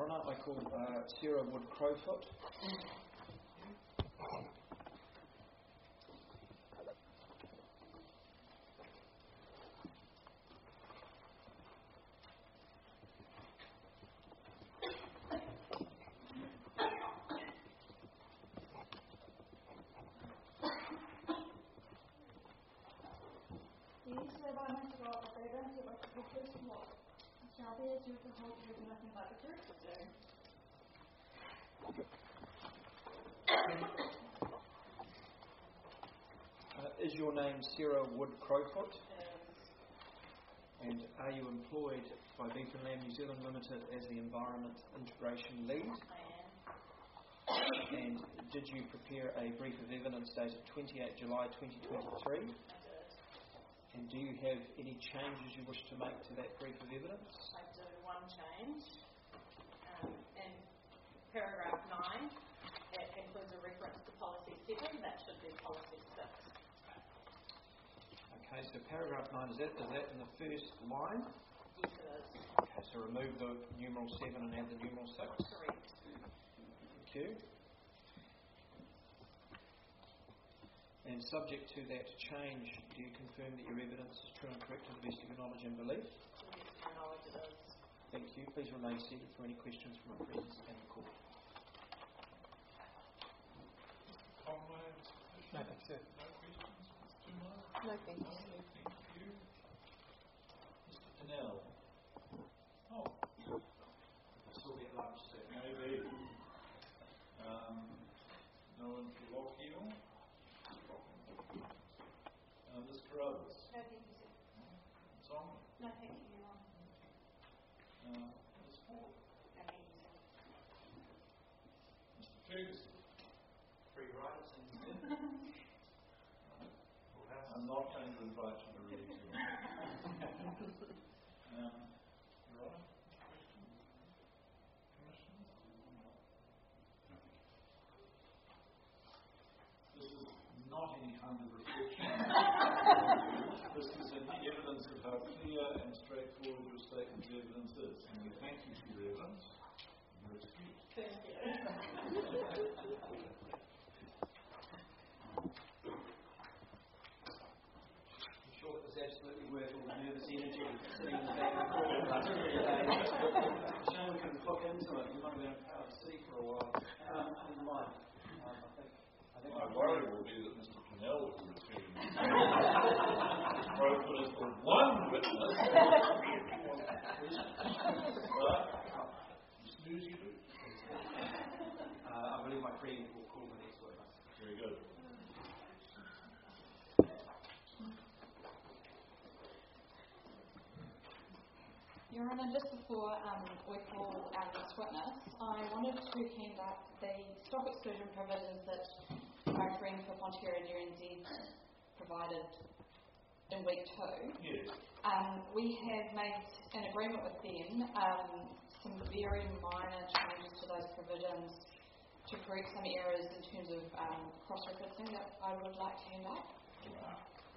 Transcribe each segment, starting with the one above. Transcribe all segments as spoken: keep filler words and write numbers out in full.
Honour. I call uh, Sarah Wood Crowfoot. Uh, is your name Sarah Wood Crowfoot? Yes. And are you employed by Beacon Land New Zealand Limited as the Environment Integration Lead? I am. And did you prepare a brief of evidence dated twenty-eighth July twenty twenty-three? I did. And do you have any changes you wish to make to that brief of evidence? I do one change. Um, in paragraph nine, it includes a reference to policy seven. That should be policy six. Okay, so paragraph nine, is that, is that in the first line? Yes, it is. Okay, so remove the numeral seven and add the numeral six? Correct. Thank you. And subject to that change, do you confirm that your evidence is true and correct to the best of your knowledge and belief? To the best of my knowledge, it is. Thank you. Please remain seated for any questions from our friends and the court. No, thanks, sir. No, thank you. Thank you. Mister Pennell. Oh. Still be at lunch, sir. Maybe. Um, no one for Lockhill. Uh, Mister Roberts. No, thank you, sir. Tom. No, thank you, Your Honour. Uh, Miz Ford. No, thank you, sir. Mister Ferguson. Free riders and I'm not going to invite you to read too much. um, Your Honour, questions? Commissioners? This is not any kind of reflection. This is an evidence of how clear and straightforward your statement of evidence is. And we thank you for your evidence. You're excused. Thank you. absolutely worth all the nervous energy sitting in the back of the court last three days. Shame we couldn't look into it. We might have been out of sea for a while. Um, never mind. Um, I think, I think My worry will be that Mister Pennell will return. Crowfoot is the one witness. Right? You snooze, you do. Uh, I believe my friend will call the next witness. Very good. Your Honour, just before um, we call our next witness, I wanted to conduct the stock exclusion provisions that my friend for Fonterra N Z provided in week two. Yes. Um, we have made an agreement with them, um, some very minor changes to those provisions to correct some errors in terms of um, cross-referencing that I would like to hand out. Wow.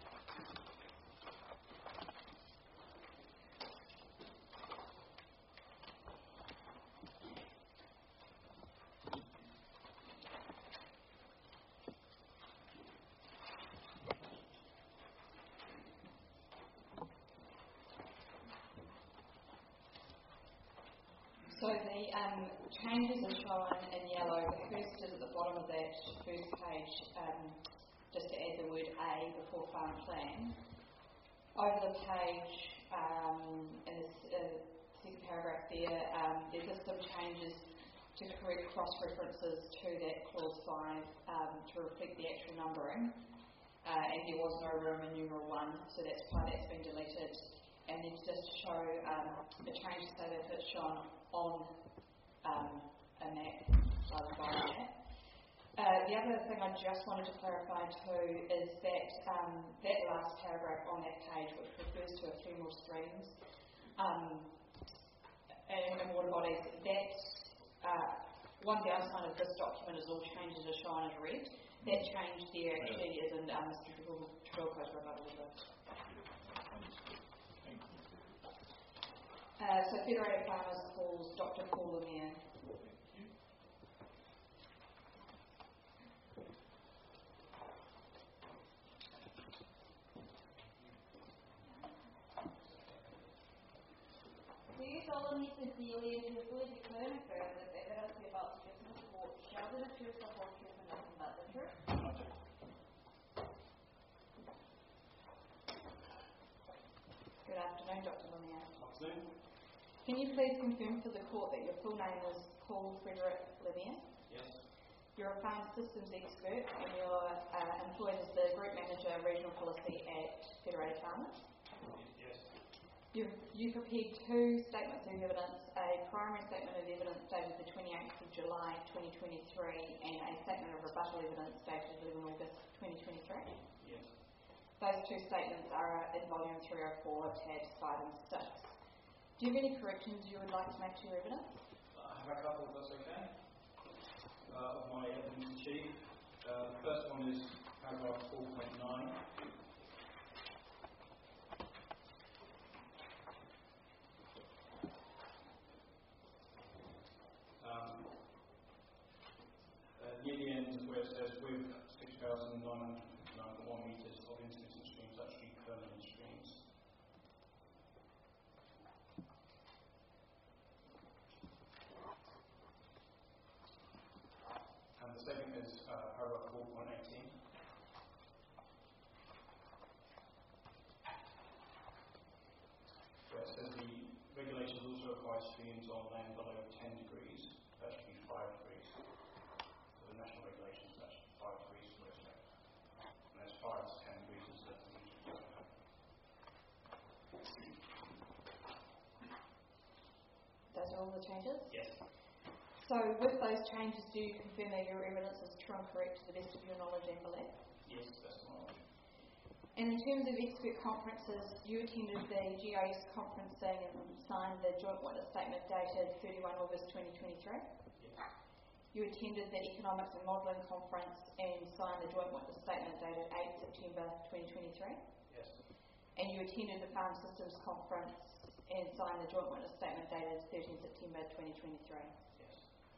So the um, changes are shown in yellow. The first is at the bottom of that first page, um, just to add the word A before farm plan. Over the page, um, in the uh, second paragraph there, um, there's just some changes to correct cross-references to that clause five um, to reflect the actual numbering. Uh, and there was no room in numeral one, so that's why that's been deleted. And then just to show um, the change so that it's shown on um, a map rather than by a map. Uh, the other thing I just wanted to clarify too is that um, that last paragraph on that page, which refers to ephemeral streams um, and, and water bodies, that uh, one downside of this document is all changes are shown as red. That change there actually is in um, Mister Trilco's rebuttal. Uh, so so Federated Farmers calls Doctor Paul Lemire. Do you solemnly, sincerely, and truthfully declare and affirm that the evidence you're about to give to the court shall be the truth, the whole truth, and nothing but the truth? Good afternoon, Doctor Lemire. Afternoon. Can you please confirm for the court that your full name is Paul Frederick Lemire? Yes. You're a farm systems expert and you're uh, employed as the Group Manager Regional Policy at Federated Farmers. Yes. You've, you prepared two statements of evidence, a primary statement of evidence dated the twenty-eighth of July twenty twenty-three and a statement of rebuttal evidence dated eleventh of August twenty twenty-three. Yes. Those two statements are in volume three oh four, tabs five and six. Do you have any corrections you would like to make to your evidence? I have a couple, if that's okay, uh, of my evidence achieved. Uh, the first one is paragraph four point nine. Um, uh, near the end where it says with six thousand nine hundred ninety-one metres of intermittent streams, actually permanent streams. And the second is uh, paragraph four point eighteen. Where it says the regulations also apply streams on land below ten degrees. That should be five degrees. So the national regulations, that should be five degrees for it. And as far as ten degrees is the Those are all the changes? Yes. So with those changes, do you confirm that your evidence is true and correct to the best of your knowledge and belief? Yes, that's the knowledge. And in terms of expert conferences, you attended the G I S conferencing and signed the Joint Witness Statement dated thirty-first of August twenty twenty-three. Yes. You attended the Economics and Modelling Conference and signed the Joint Witness Statement dated eighth of September twenty twenty-three. Yes. And you attended the Farm Systems Conference and signed the Joint Witness Statement dated thirteenth of September twenty twenty-three. Yes.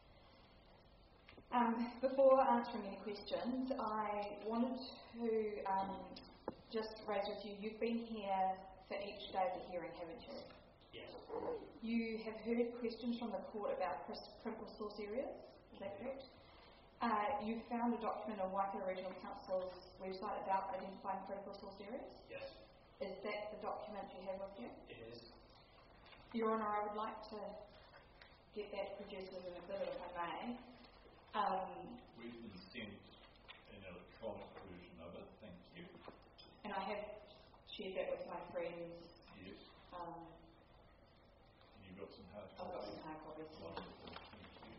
Um, before answering any questions, I wanted to um, just raise with you, you've been here for each day of the hearing, haven't you? Yes. You have heard questions from the court about critical source areas, is that correct? Uh, you found a document on Waikato Regional Council's website about identifying critical source areas. Yes. Is that the document you have with you? It is. Your Honour, I would like to get that produced as an exhibit if I may. Um, We've been sent an electronic version of it, thank you. and I have shared that with my friends. Yes. Um, You've got some hard I've got copies. some hard copies here. Wonderful, thank you.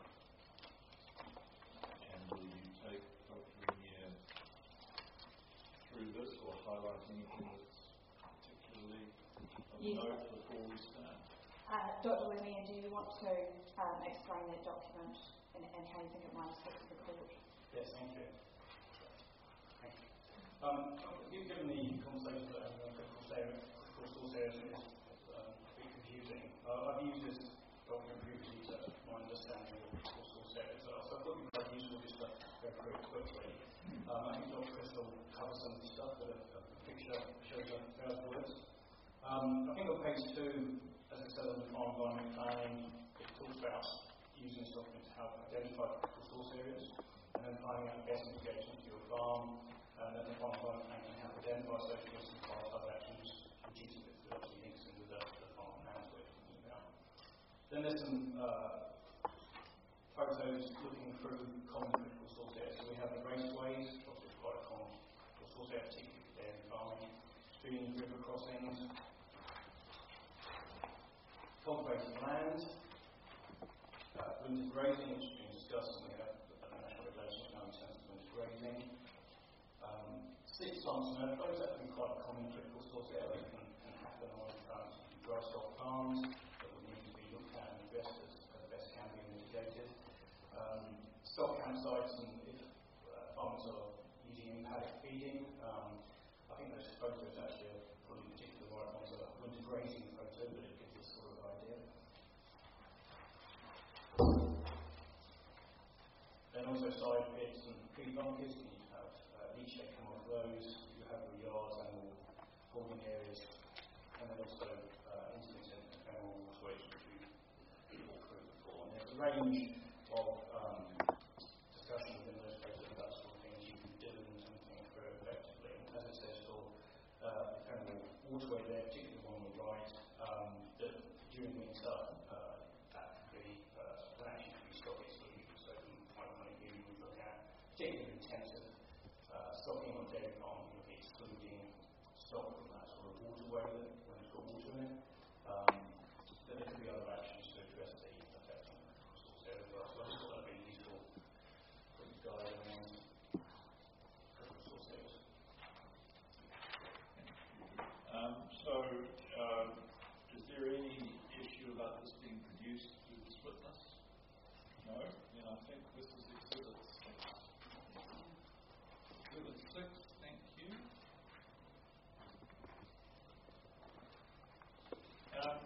And will you take Doctor Lemire through this or highlight anything that's particularly of Yes. note before we start? Uh, Doctor Lemire, do you want to um, explain that document and, and how you think it might assist the court? Yes, thank you. Thank you. Um, given the conversation that I'm going to critical source areas is um, a bit confusing, uh, I've used this document previously to my understanding of critical source areas. So I thought it would be quite useful just to go through it quickly. Um, I think Doctor Crystal covers some of the stuff, but a, a picture shows a thousand words. Um, I think on page two, as I said on the farm environment planning, it talks about using this document to help identify critical source areas and then finding out the best mitigations for your farm, and then the farm environment plan can help identify social risks and pass other actions reducing it, that obviously links in with the, the farm plans we're talking about. Then there's some uh, photos looking through common critical source areas. So we have the raceways, which obviously is quite a common critical source area, particularly for dairy farming, streams, river crossings, cultivated land, uh, winter grazing, which has been discussed, and we have uh, national regulations now in terms of winter grazing. Um, six months and earthquakes, that's been quite a common critical source area that can, can happen on um, dry stock farms that would need to be looked at and addressed as, as best can be mitigated. Um, stock campsites, and if uh, farmers are using in-paddock feeding, um, I think those photos actually are probably particularly the right ones, are winter grazing photo, but it gives us sort of idea Then also side pits and tree bunkers, you need to have uh, leachate come off those, you have your yards, animal holding areas, and then also uh, intermittent ephemeral waterways, which we walked through before. And there's a range of um, discussion within those places about sort of things you can do and something very effectively. And as it says for uh, ephemeral waterway there, particularly the one on the right, um, that during winter uh, that could be uh, can actually be stocking solution. So from my point of view, we look at particularly intensive uh, stocking on dairy farm, you look at excluding stock from that sort of waterway that, when it's got water in it. Um, then there could be other actions to address the effect on the resource area as well. So I just thought that would be useful quick guide around resource areas. Um, so, um, is there any issue about this being produced through this witness? No? Then I think this is Exhibit six. Exhibit six, thank you. Um,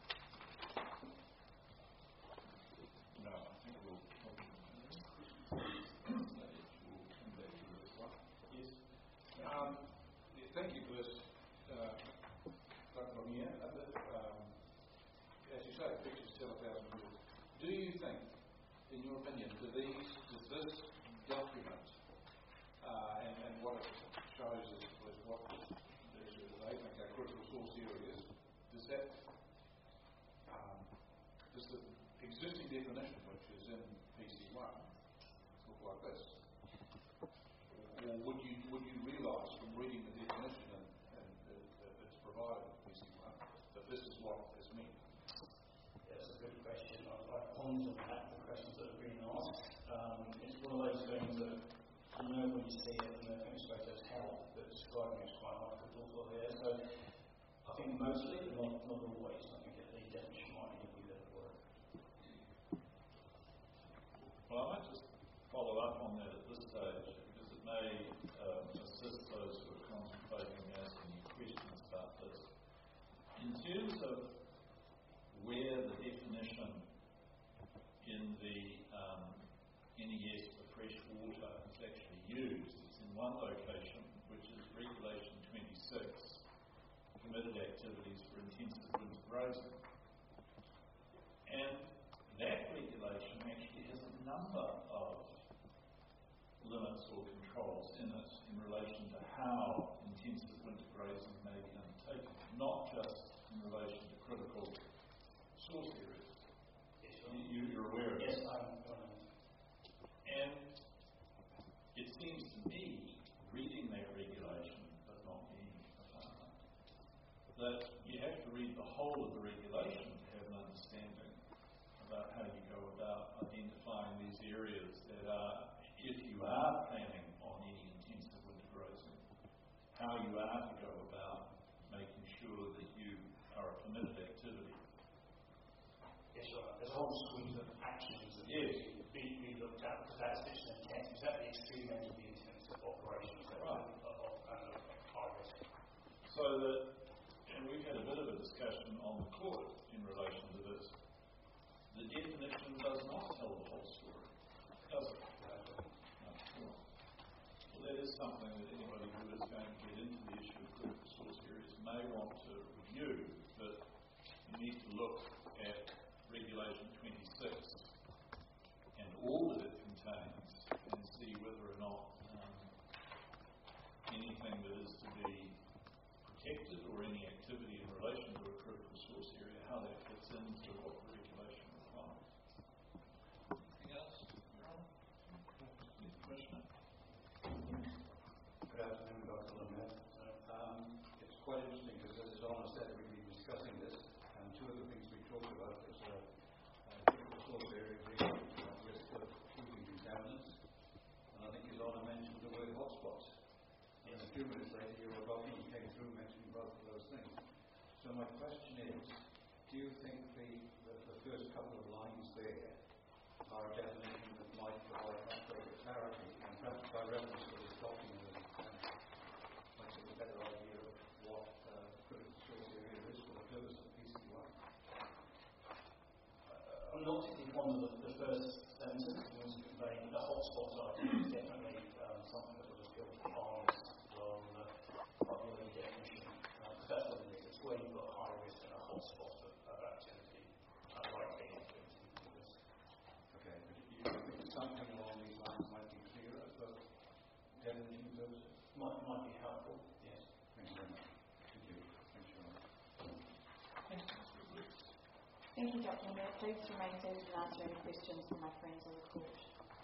no, I think we'll probably we'll come back to this one. Yes? Um, yeah, thank you for this. Uh, from here, um, as you say, pictures tell a thousand words. Do you think, in your opinion, do these, does this document uh, and, and what it shows is, is what they think are critical source areas, does that, um, does the existing definition, which is in P C one, look like this? Or would you would you realise from reading the definition and, and uh, that it's provided in P C one that this is what is meant? Yeah, that's a good question. I've, I've pondered on that, the questions that have been asked. Um, it's one of those things that you know when you see it, and the administrators help, but describing it's quite hard to put all there. So I think mostly, but not, not always. I think the definition might be a wee bit of work. Well, I might just follow up on that at this stage, because it may um, assist those who are contemplating asking questions about this. In terms of where the definition in the um, N E S for fresh water is actually used, it's in one location, which is Regulation twenty-six, permitted activities for intensive winter grazing. And that regulation actually has a number of limits or controls in it in relation to how intensive winter grazing may be undertaken, not just in relation to critical source areas. Yes, You, you're aware of yes, it. I'm. Um, And it seems to me, reading that regulation, but not being a farmer, that you have to read the whole of the regulation to have an understanding about how you go about identifying these areas that are, if you are planning on any intensive winter grazing, how you are to go about making sure that you are a permitted activity. yes, right. There's a whole suite of actions that Yes. need to be, be looked at, because that's such an intense, is that the extreme end of the intensive operations that Right. are of kind of high risk. So that, and we've had a bit of a discussion on the court in relation to this, the definition does not tell the whole story, does it? No, sure. Well, that is something that anybody who is going to get into the issue of critical source areas may want to review, but you need to look at Regulation twenty-six and all that it contains and see whether or not um, anything that is to be protected or any activity in relation to a critical source area, how that fits into what the regulation requires. Anything else? Commissioner? Good afternoon, Doctor Lemay. Um, it's quite interesting because, as Donna said, we've been discussing this, and two of the things we talked about is uh, uh, critical source area being at risk of choosing contaminants, and I think as Donna mentioned the word hotspots. And a few minutes later, your document came through mentioning both of those things. So my question is, do you think the, the, the first couple of lines there are a definition that might provide much greater clarity, and perhaps by reference to this document as it stands, might give a better idea of what uh, critical source area is for the purpose of P C one? Uh, I'm not particularly fond of the, the first sentence, it was conveying the hot Thank you, Doctor Mayor. Please remain seated and answer any questions from my friends on the court.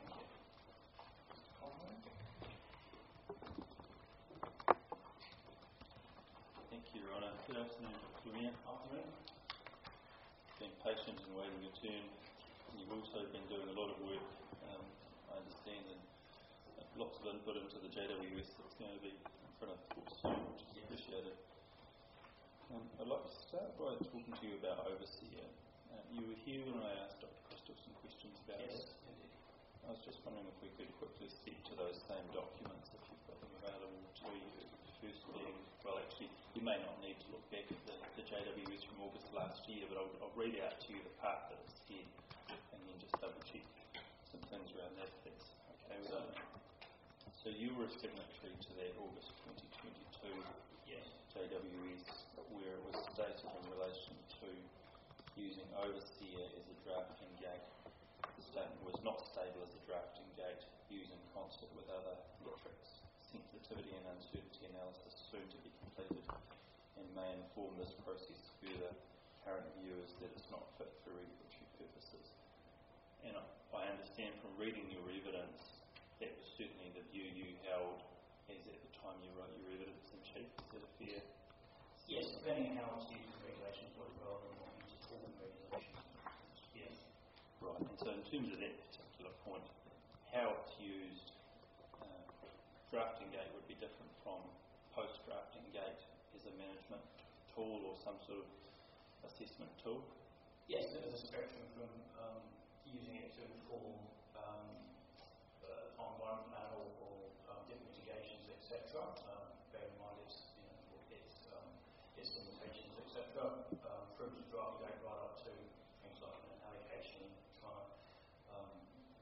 Thank you, Your Honour. Good afternoon, Doctor Mayor. Afternoon. Been patient and waiting your turn. You've also been doing a lot of work, um, I understand, and lots of input into the J W S that's going to be in front of the court soon, which is appreciated. Um, I'd like to start by talking to you about Overseer. Uh, you were here when I asked Doctor Crystal some questions about Yes, it. indeed. I was just wondering if we could quickly speak to those same documents, if you've got them available to you. First being, well actually, you may not need to look back at the, the J W S from August last year, but I'll, I'll read out to you the part that it's said, and then just double check some things around that, if that's okay with you. So you were a signatory to that August twenty twenty-two Yes. J W S, where it was stated in relation to using Overseer as a drafting gate. The statement was not stable as a drafting gate, used in concert with other metrics. Sensitivity and uncertainty analysis soon to be completed and may inform this process further. Current view is that it's not fit for regulatory purposes. And I, I understand from reading your evidence that was certainly the view you held as at the time you wrote your evidence in chief. Is that a fair? Yes, depending on how it's used in regulations, what rather than what you call in regulations. Yes. Right, and so in terms of that particular point, how it's used, uh, drafting gate would be different from post-drafting gate as a management tool or some sort of assessment tool? Yes, there's a spectrum from um, using it to inform um, uh, ongoing plan or, or um, different mitigations, et cetera. Um, bear in mind it's, you know, it's, um, its limitations, et cetera. Um, from the draft gate right up to things like an allocation, trying to um,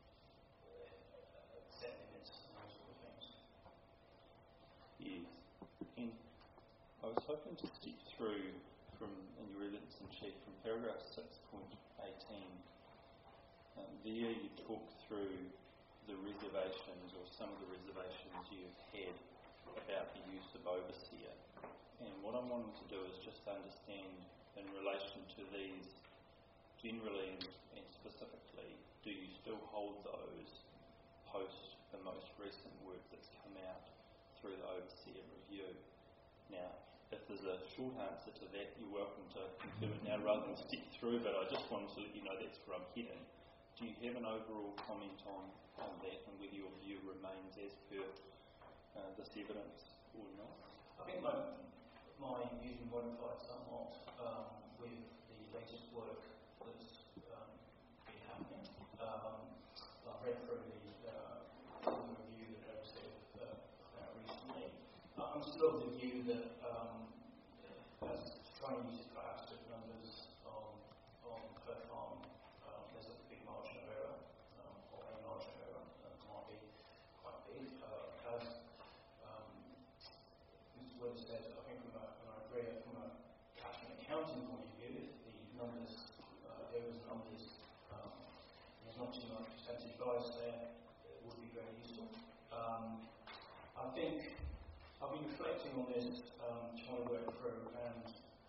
set limits and those sort of things. Yes. And I was hoping to step through from, in your evidence in chief, from paragraph six point eighteen. Um, there you talk through the reservations or some of the reservations you've had about the use of Overseer. And what I'm wanting to do is just understand in relation to these generally and, and specifically, do you still hold those post the most recent work that's come out through the Overseer review? Now, if there's a short answer to that, you're welcome to confirm it now rather than step through, but I just wanted to let you know that's where I'm heading. Do you have an overall comment on, on that and whether your view remains as per uh, this evidence or not? I think my, my view modified somewhat um, with the latest work that's um, been happening. Um, I've read through the uh, review that I said uh, out recently. I'm still of the view that um, as trying to use it for absolute numbers on, on per farm, um, there's a big margin of error, um, or a margin of error that might be quite big. Uh, as um, Mister Wood said, I think from a, and I agree, from a cash and accounting point of view, if the numbers, uh, there was numbers, um, there's not too much percentage bias there, it would be very useful. Um, I think I've been reflecting on this, um, trying to work through, and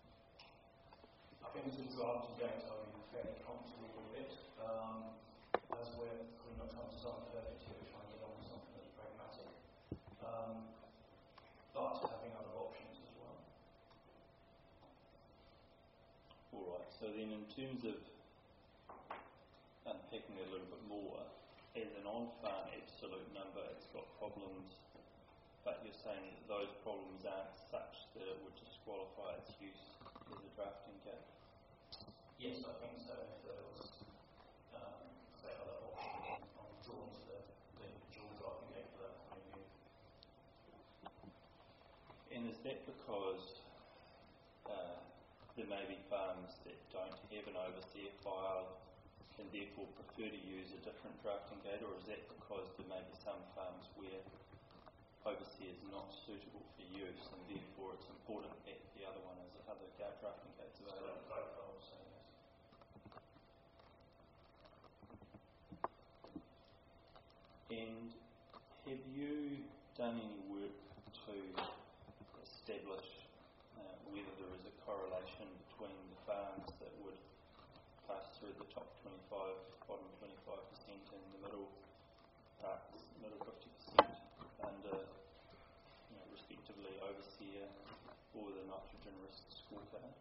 I think as a draft to date, I've been fairly comfortable with it. Um, as we're probably not trying to design perfect here, we're trying to get on with something that's pragmatic. Um, but having other options as well. Alright, so then in terms of unpacking it a little bit more, as an on-farm absolute number, it's got problems, but you're saying that those problems aren't such that it would disqualify its use as a drafting gate? Yes, I think so. If there was, um, say, other options, I'm drawn to the, the dual drafting gate for that point of view. And is that because uh, there may be farms that don't have an Overseer file and therefore prefer to use a different drafting gate, or is that because there may be some farms where Overseer is not suitable for use and therefore it's important that the other one is other drafting gates available? So, both I would say, yes. And have you done any work to establish uh, whether there is a correlation between the farms that would through the top twenty-five, bottom twenty-five percent, and the middle parts, middle fifty percent, under, you know, respectively overseer or the nitrogen risk scorecard?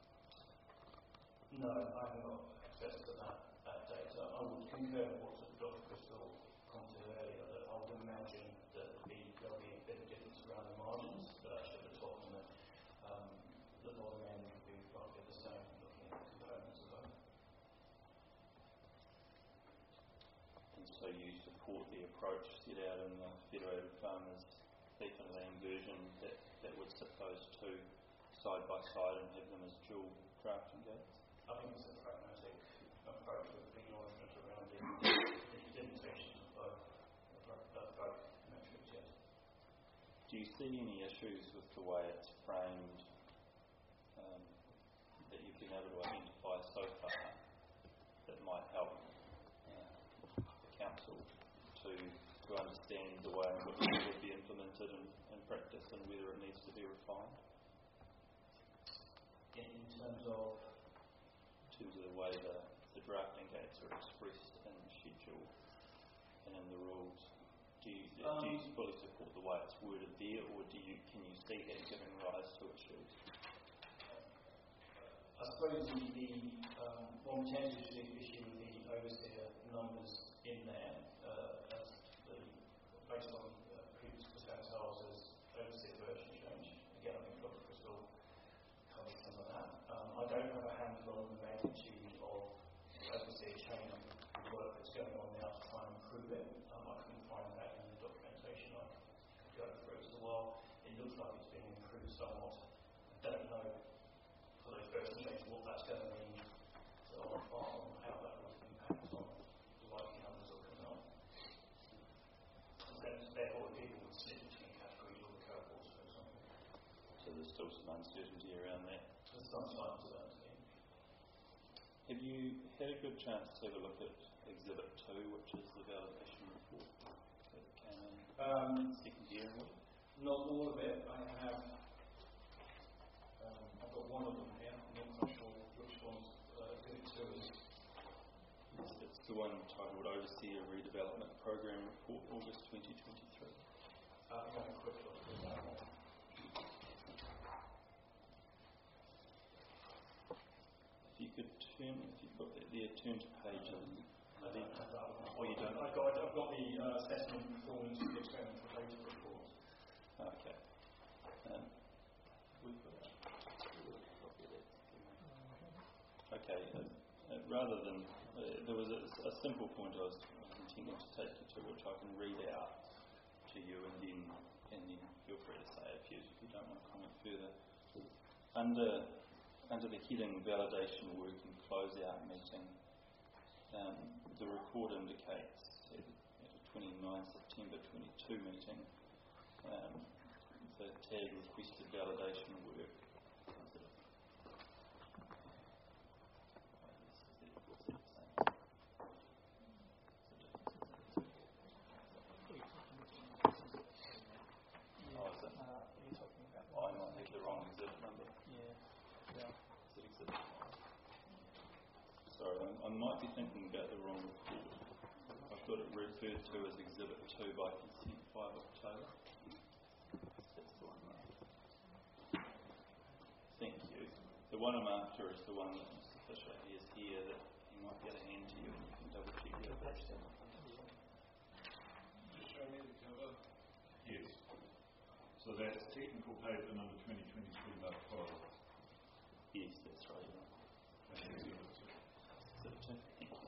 No, I have not access to that, that data. I would concur with what Doctor Crystal commented earlier, that I would imagine that the, there'll be a bit of difference around the margins, but actually at the top and the, um, the bottom end will be roughly the same, looking at the components of both. And so you support the approach set out in the Federated Farmers beef and lamb version that, that would sit those two side by side and have them as dual drafting gates? I think it's a pragmatic approach with acknowledgement around the, the limitations of both, of both metrics, yes. Do you see any issues with the way it's framed um, that you've been able to identify so far that might help uh, the council to to understand the way in which it would be implemented in, in practice and whether it needs to be refined? In, in terms of in terms of the way the, the drafting gates are expressed in the schedule and in the rules, do you, um, do you fully support the way it's worded there, or do you can you see that giving rise to issues? I suppose the, the um, one potential issue with the overseer numbers in there, uh, as the, based on uh, previous percentiles as overseer version change. Again, I think Doctor Crystal covered some of that. Um, I don't have a handle on the magnitude of the overseer chain of work that's going on now to try and improve it. Um, I couldn't find that in the documentation I could go through. So while it looks like it's being improved somewhat, I don't know for those version changes what that's going to mean to on the farm and how that would impact on the likely numbers that are coming on. And therefore, people would slip between categories or the cohorts, for example. So there's still some uncertainty around that. There's some uncertainty. Have you had a good chance to have a look at Exhibit two, which is the validation report that came in Um, second year? not all of it. I have. Um, I've got one of them here. I'm not quite sure which one's uh, Exhibit two is. It's, it's the one titled Overseer Redevelopment Program Report, August twenty twenty-three. Uh, I'm going to quick look at that one. If you could turn, if you've got that there, turn to page eleven. I don't have that one. Oh, you don't? I've got, I've got the uh, assessment performance of the experimental data report. Okay. Um, we've got a copy of that. Okay. Uh, uh, rather than uh, there was a, a simple point I was intending to take you to, which I can read out to you, and then and then feel free to say if you if you don't want to comment further. Under under the heading Validation Work and Closeout Meeting, um, the report indicates at, at a twenty-ninth September twenty-two meeting, um, the tag requested validation work. Oh, is it? Oh, I might have the wrong exhibit number. Yeah. Yeah. Is it exhibit five? Sorry, I, I might be thinking about the wrong report. I've got it referred to as Exhibit two by consent five October. That's the one right. Thank you. The one I'm after is the one that Mister Fisher has here that he might get a hand to you and you can double check your page. Just show me the cover. Yes. So that's technical paper number twenty twenty-three by twelve. Yes, that's right. And exhibit two. Exhibit two. Thank you.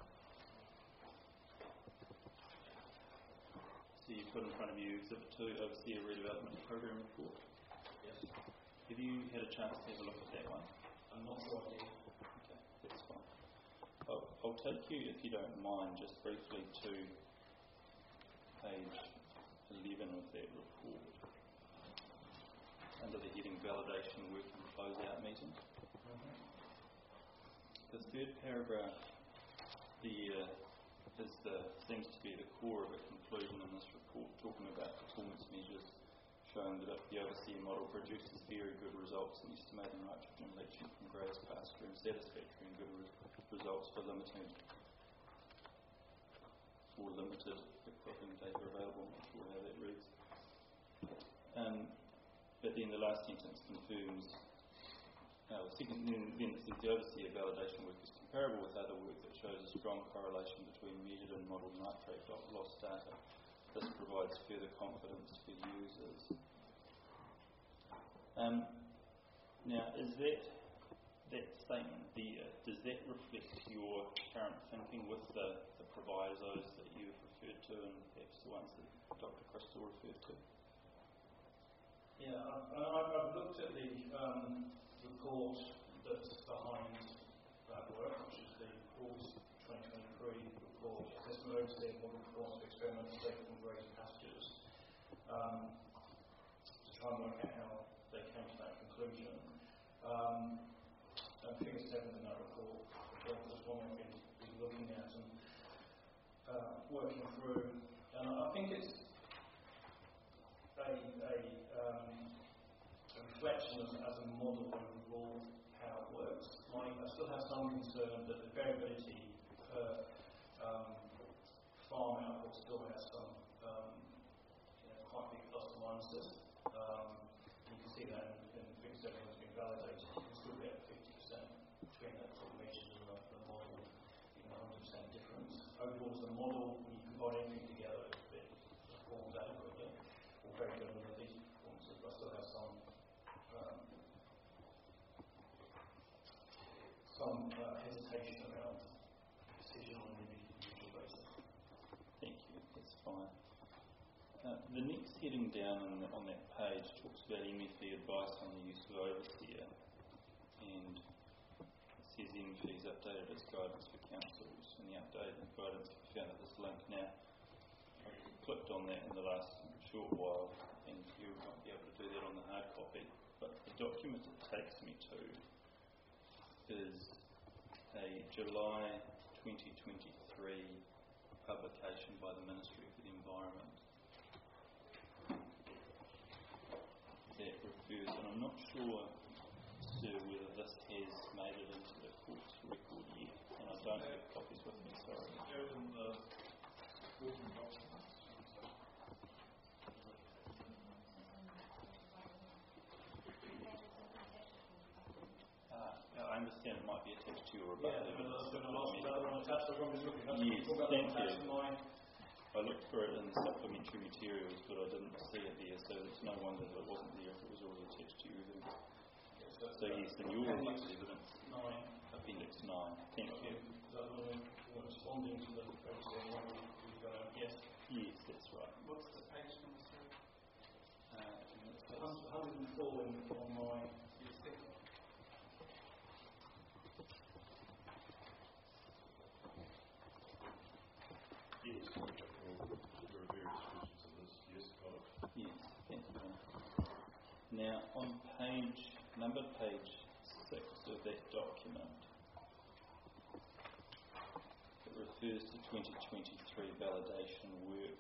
So you've got in front of you Exhibit two, Overseer Redevelopment Program Report. Yes. Have you had a chance to have a look at that one? I'm not sure I did. Okay, that's fine. I'll, I'll take you, if you don't mind, just briefly to page eleven of that report, under the heading Validation Work and Closeout Meeting. Mm-hmm. The third paragraph there is the, seems to be the core of a conclusion in this report, talking about performance measures showing that the overseer model produces very good results in estimating nitrogen leaching from grass pasture and satisfactory and good re- results for limited or limited equivalent data available. I'm not sure how that reads. Um, but then the last sentence confirms, uh, the second, then, then it says the overseer validation work is comparable with other work that shows a strong correlation between measured and modelled nitrate loss data. This provides further confidence for users. Um, now, is that that statement there, does that reflect your current thinking with the, the provisos that you've referred to and perhaps the ones that Doctor Crystal referred to? Yeah, I've, I've looked at the um, report that's behind that work, which is the August twenty twenty-three report, Assessment Overseer Model Performance of Experimental Data from Grazed Pastures, um, to try and work out how they came to that conclusion. Um, and figure seven in that report, there's one we've been, been looking at and uh, working through. And I think it's a, a, um, a reflection as, as a model overall how it works. I, I still have some concern that the variability per um, farm output still has some um, you know, quite big plus and minuses. Um, you can see that in, in figure seven has been validated. You can still get fifty percent between that sort of measures and the, the model, even one hundred percent difference. Overall, as a model, when you combine everything together, it performs adequately, or very good on the decent performances, but I still have some um, some uh, hesitation around decision on an individual basis. Thank you, that's fine. Uh, the next heading down on, the, on that page talks about M F E advice on the use of overseer, and it says M F E's updated its guidance for councils, and the updated guidance can be found at this link. Now, I clicked on that in the last short while, and you won't be able to do that on the hard copy, but the document it takes me to is a July twenty twenty-three publication by the Ministry for the Environment that refers, and I'm not sure, sir, whether this has made it into the court's record yet, and I don't have copies with me, sorry. Go in the supporting documents. Uh, I understand it might be attached to your Yeah, rebuttal. and I've been asked about the one attached, so I'm just looking at Yes, thank you. my I looked for it in the supplementary materials, but I didn't see it there, so it's no wonder that it wasn't there if it was already attached to your evidence. So, So yes, in your appendix evidence, nine. appendix nine. Thank you. Is that the one you're responding to the overseer model we've got out? Yes. Yes, that's right. What's the page number, sir? Uh, and it's- one hundred and four in, on my Yes, thank you. Yes, there are various versions of this. Yes, got it. Yes, thank you. Now, on page, number page six of that document, it refers to twenty twenty-three validation work.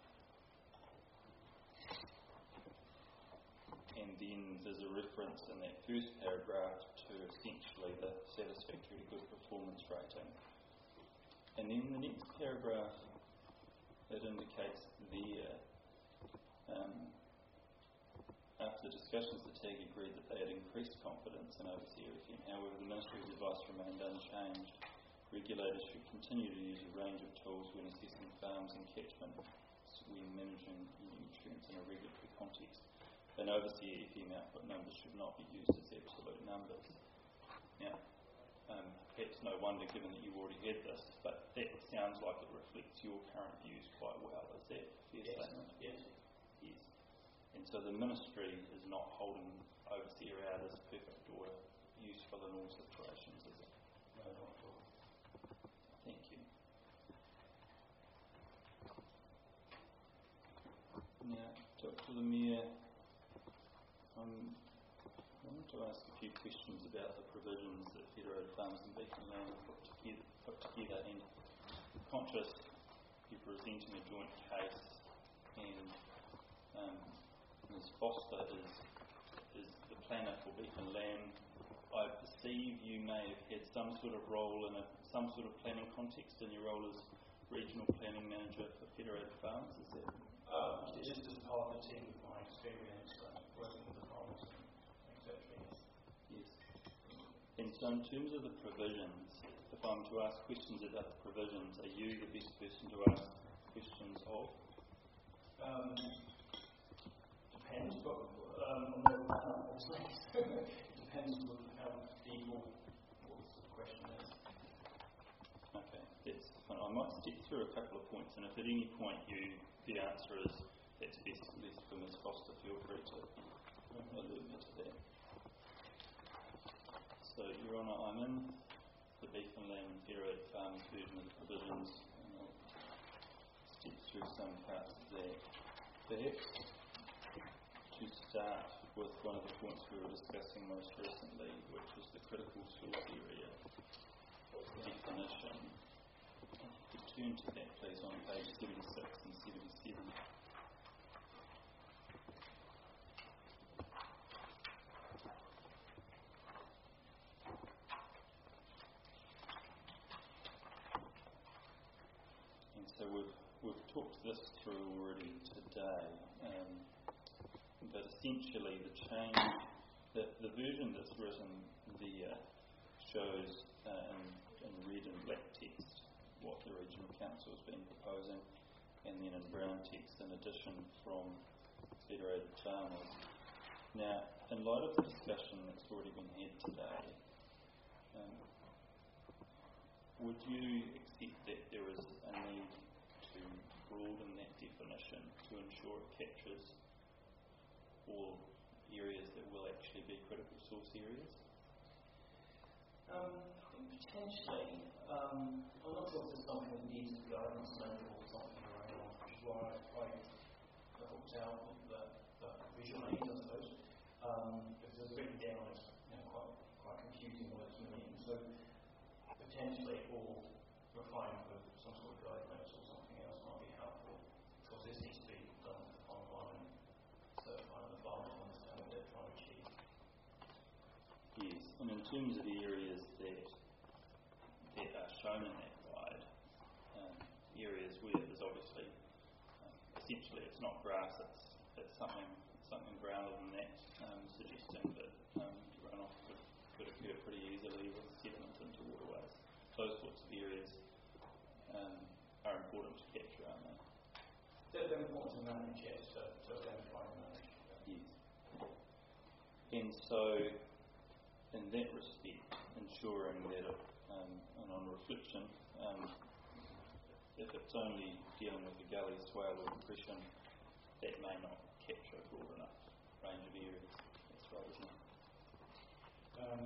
And then there's a reference in that first paragraph to essentially the satisfactory to good performance rating. And then the next paragraph, it indicates there, um, after discussions, the T A G agreed that they had increased confidence in overseer F M. However, the Ministry's advice remained unchanged. Regulators should continue to use a range of tools when assessing farms and catchments when managing nutrients in a regulatory context. An overseer F M output numbers should not be used as absolute numbers. Now, um, perhaps no wonder given that you already had this, but that sounds like it reflects your current views quite well. Is that a fair yes. statement? Yes. Yes. And so the Ministry is not holding overseer out as perfect or useful in all situations, is it? No, not at all. Thank you. Now, Doctor Lemire, um, I wanted to ask a few questions about the provisions that Federated Farms and Beacon Land put together, put together and conscious you're presenting a joint case and um, Miz Foster is, is the planner for Beef and Lamb. I perceive you may have had some sort of role in a, some sort of planning context in your role as Regional Planning Manager for Federated Farms, is that? Uh, just as part of the team with my experience uh, working with the farmers, et cetera. Yes. And so in terms of the provisions, if I'm to ask questions about the provisions, are you the best person to ask questions of? Um, depends, but um, on the obviously. It depends on how deep or what the question is. Okay, that's fine. I might step through a couple of points, and if at any point you the answer is that's best, best for Miz Foster, feel free to alert me to that. So, Your Honour, I'm in the Beef and Lamb Federated Farms version of the provisions, and I'll step through some parts of that. Perhaps to start with one of the points we were discussing most recently, which is the critical source area definition. If you could turn to that, please, on page seventy-six and seventy-seven. And so we've, we've talked this through already today, um, but essentially the change, the, the version that's written there shows uh, in, in red and black text what the Regional Council has been proposing, and then in brown text in addition from Federated Farmers. Now, in light of the discussion that's already been had today, um, would you accept that there is a need to broaden that definition to ensure it captures all areas that will actually be critical source areas? Um, I think potentially. Um, I'm not sure if there's something that needs guidance manual or something around, which is why I hooked out the, the visual aids, I suppose. Um, because there's written down, it's you know, quite quite confusing what it's meaning. So potentially, or refined with some sort of guide notes or something else might be helpful, because this needs to be done online and certified the farmers understand what they're trying to achieve. Yes, and in terms of the areas that that are shown in that guide, um, areas where there's obviously, um, essentially it's not grass, it's, it's something something browner than that, um, suggesting that um, runoff could, could occur pretty easily with sediment into waterways. Those sorts of areas um, are important to capture, aren't they? They're, they're important to manage, yes, to, to identify and manage. Yes. And so, in that respect, ensuring that it, um, and on reflection, um, if it's only dealing with the gully, swale or depression, that may not capture a broad enough range of areas. That's right, isn't it? Um,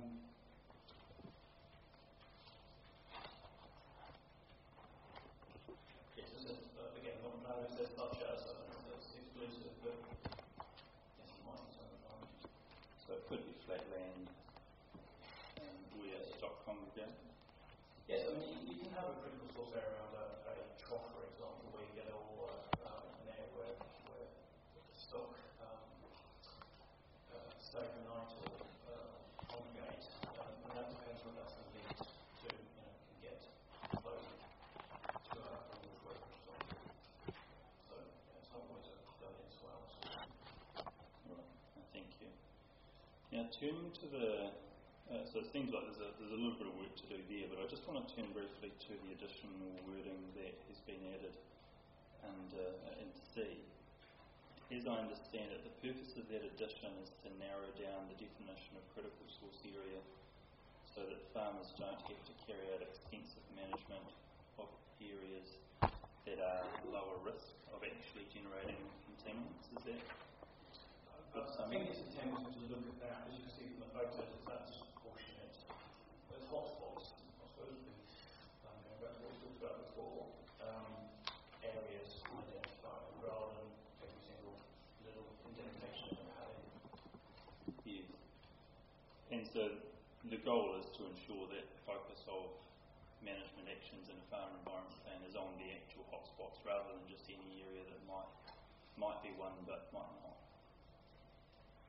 yes, this is, uh, again, not known as as such as uh, it's exclusive, but yes, it might be some time. So it could be flat land um, where stock congregate. Yes, I mean, you, you can have a critical source area around a, a trough, for example, where you get all uh, um, an area where, where stock um, uh, stay overnight or uh, congregate, um, and that depends on that's the lead to, you know, can get flow to a, a waterway, for example. So, yeah, it's not always a done in swales. Right, thank you. Now, turning to the Uh, so it seems like there's a, there's a little bit of work to do there, but I just want to turn briefly to the additional wording that has been added and, uh, and C. As I understand it, the purpose of that addition is to narrow down the definition of critical source area so that farmers don't have to carry out extensive management of areas that are lower risk of actually generating contaminants. Is that good Uh, I think it's attempting to look at that, as you can see from the photos, it's that disproportionate. There's hotspots, I suppose, um, going back to what we talked about before, um, areas identified rather than every single little indentation that had in. Yes. And so the goal is to ensure that the focus of management actions in a farm environment plan is on the actual hotspots rather than just any area that might might be one but might not.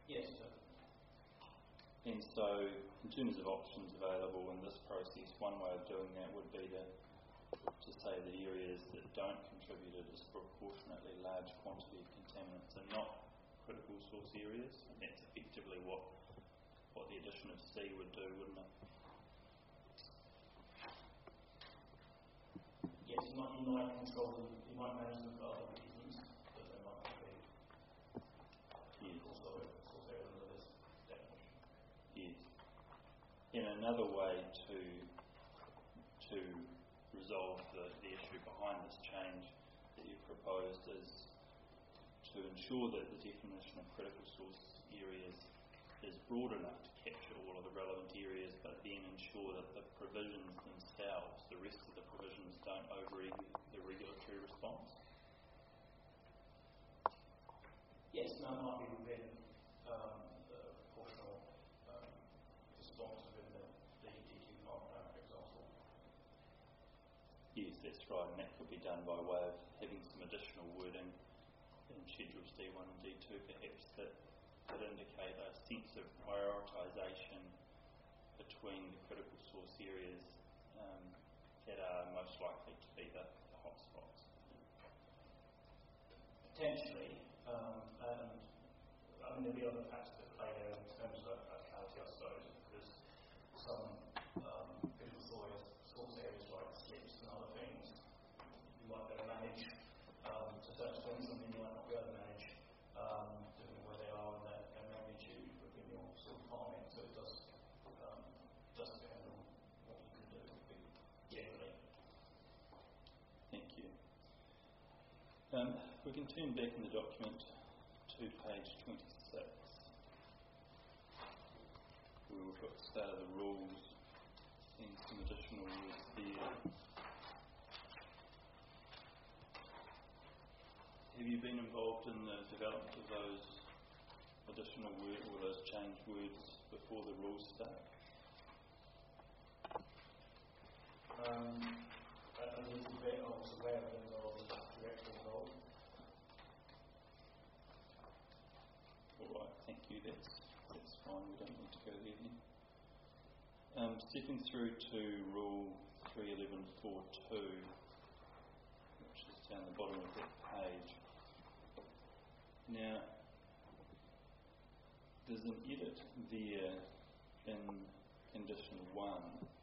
Yes, sir. And so, in terms of options available in this process, one way of doing that would be to, to say that areas that don't contribute a disproportionately large quantity of contaminants are not critical source areas, and that's effectively what what the addition of C would do, wouldn't it? Yes, you might, you might control them, you might manage them for other reasons, but they might not be. Yes. Also, also under this definition. Yes. And another way to to resolve the, the issue behind this change that you've proposed is to ensure that the definition of critical source areas is broad enough to capture all of the relevant areas, but then ensure that the provisions themselves, the rest of the provisions, don't override the regulatory response. Yes, and that might be within um, the proportional um, response within the D two farm plan, for example. Yes, that's right, and that could be done by way of having some additional wording in Schedules D one and D two perhaps that, that indicate a sense of prioritisation between the critical source areas um, that are most likely to be the, the hotspots. Potentially, um, and I mean there'll be other factors that play there in terms of locality, I suppose, because some um, critical source, source areas like slips and other things you might be able to manage um, to such extent, something you might not be able to manage, um, depending where they are and their, their magnitude within your sort of farming. So it does um, does depend on what you can do generally. Thank you. Um, we can turn back in the document to page twenty-six. We will look at the start of the rules and some additional words there. Have you been involved in the development of those additional words or those changed words before the rules start? Um, a little bit, I was aware of it, I was directly involved. All right, thank you. That's that's fine. We don't need to go there then. Um, stepping through to Rule three eleven four two, which is down the bottom of that page. Now, there's an edit there in condition one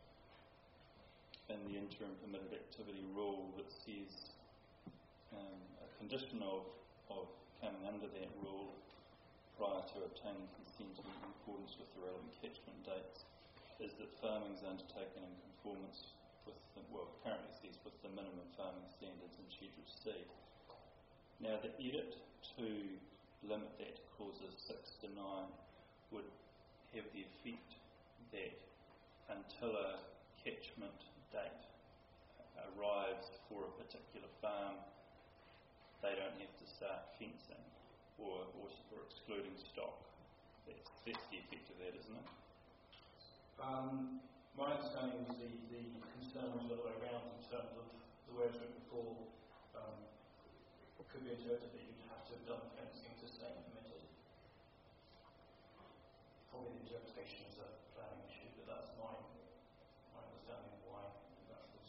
in the interim permitted activity rule that says um, a condition of, of coming under that rule prior to obtaining consent in accordance with the relevant catchment dates is that farming is undertaken in conformance with the, well, currently says with the minimum farming standards in Schedule C. Now, the edit to limit that to clauses six to nine would have the effect that until a catchment date arrives for a particular farm, they don't have to start fencing or, or, or excluding stock. That's, that's the effect of that, isn't it? Um, my understanding was the, the concern was the other way around in terms of the way it's written before. Um, could be interpreted that you'd have to have done fencing to stay permitted. Probably the interpretation is a planning issue, but that's my my understanding of why that was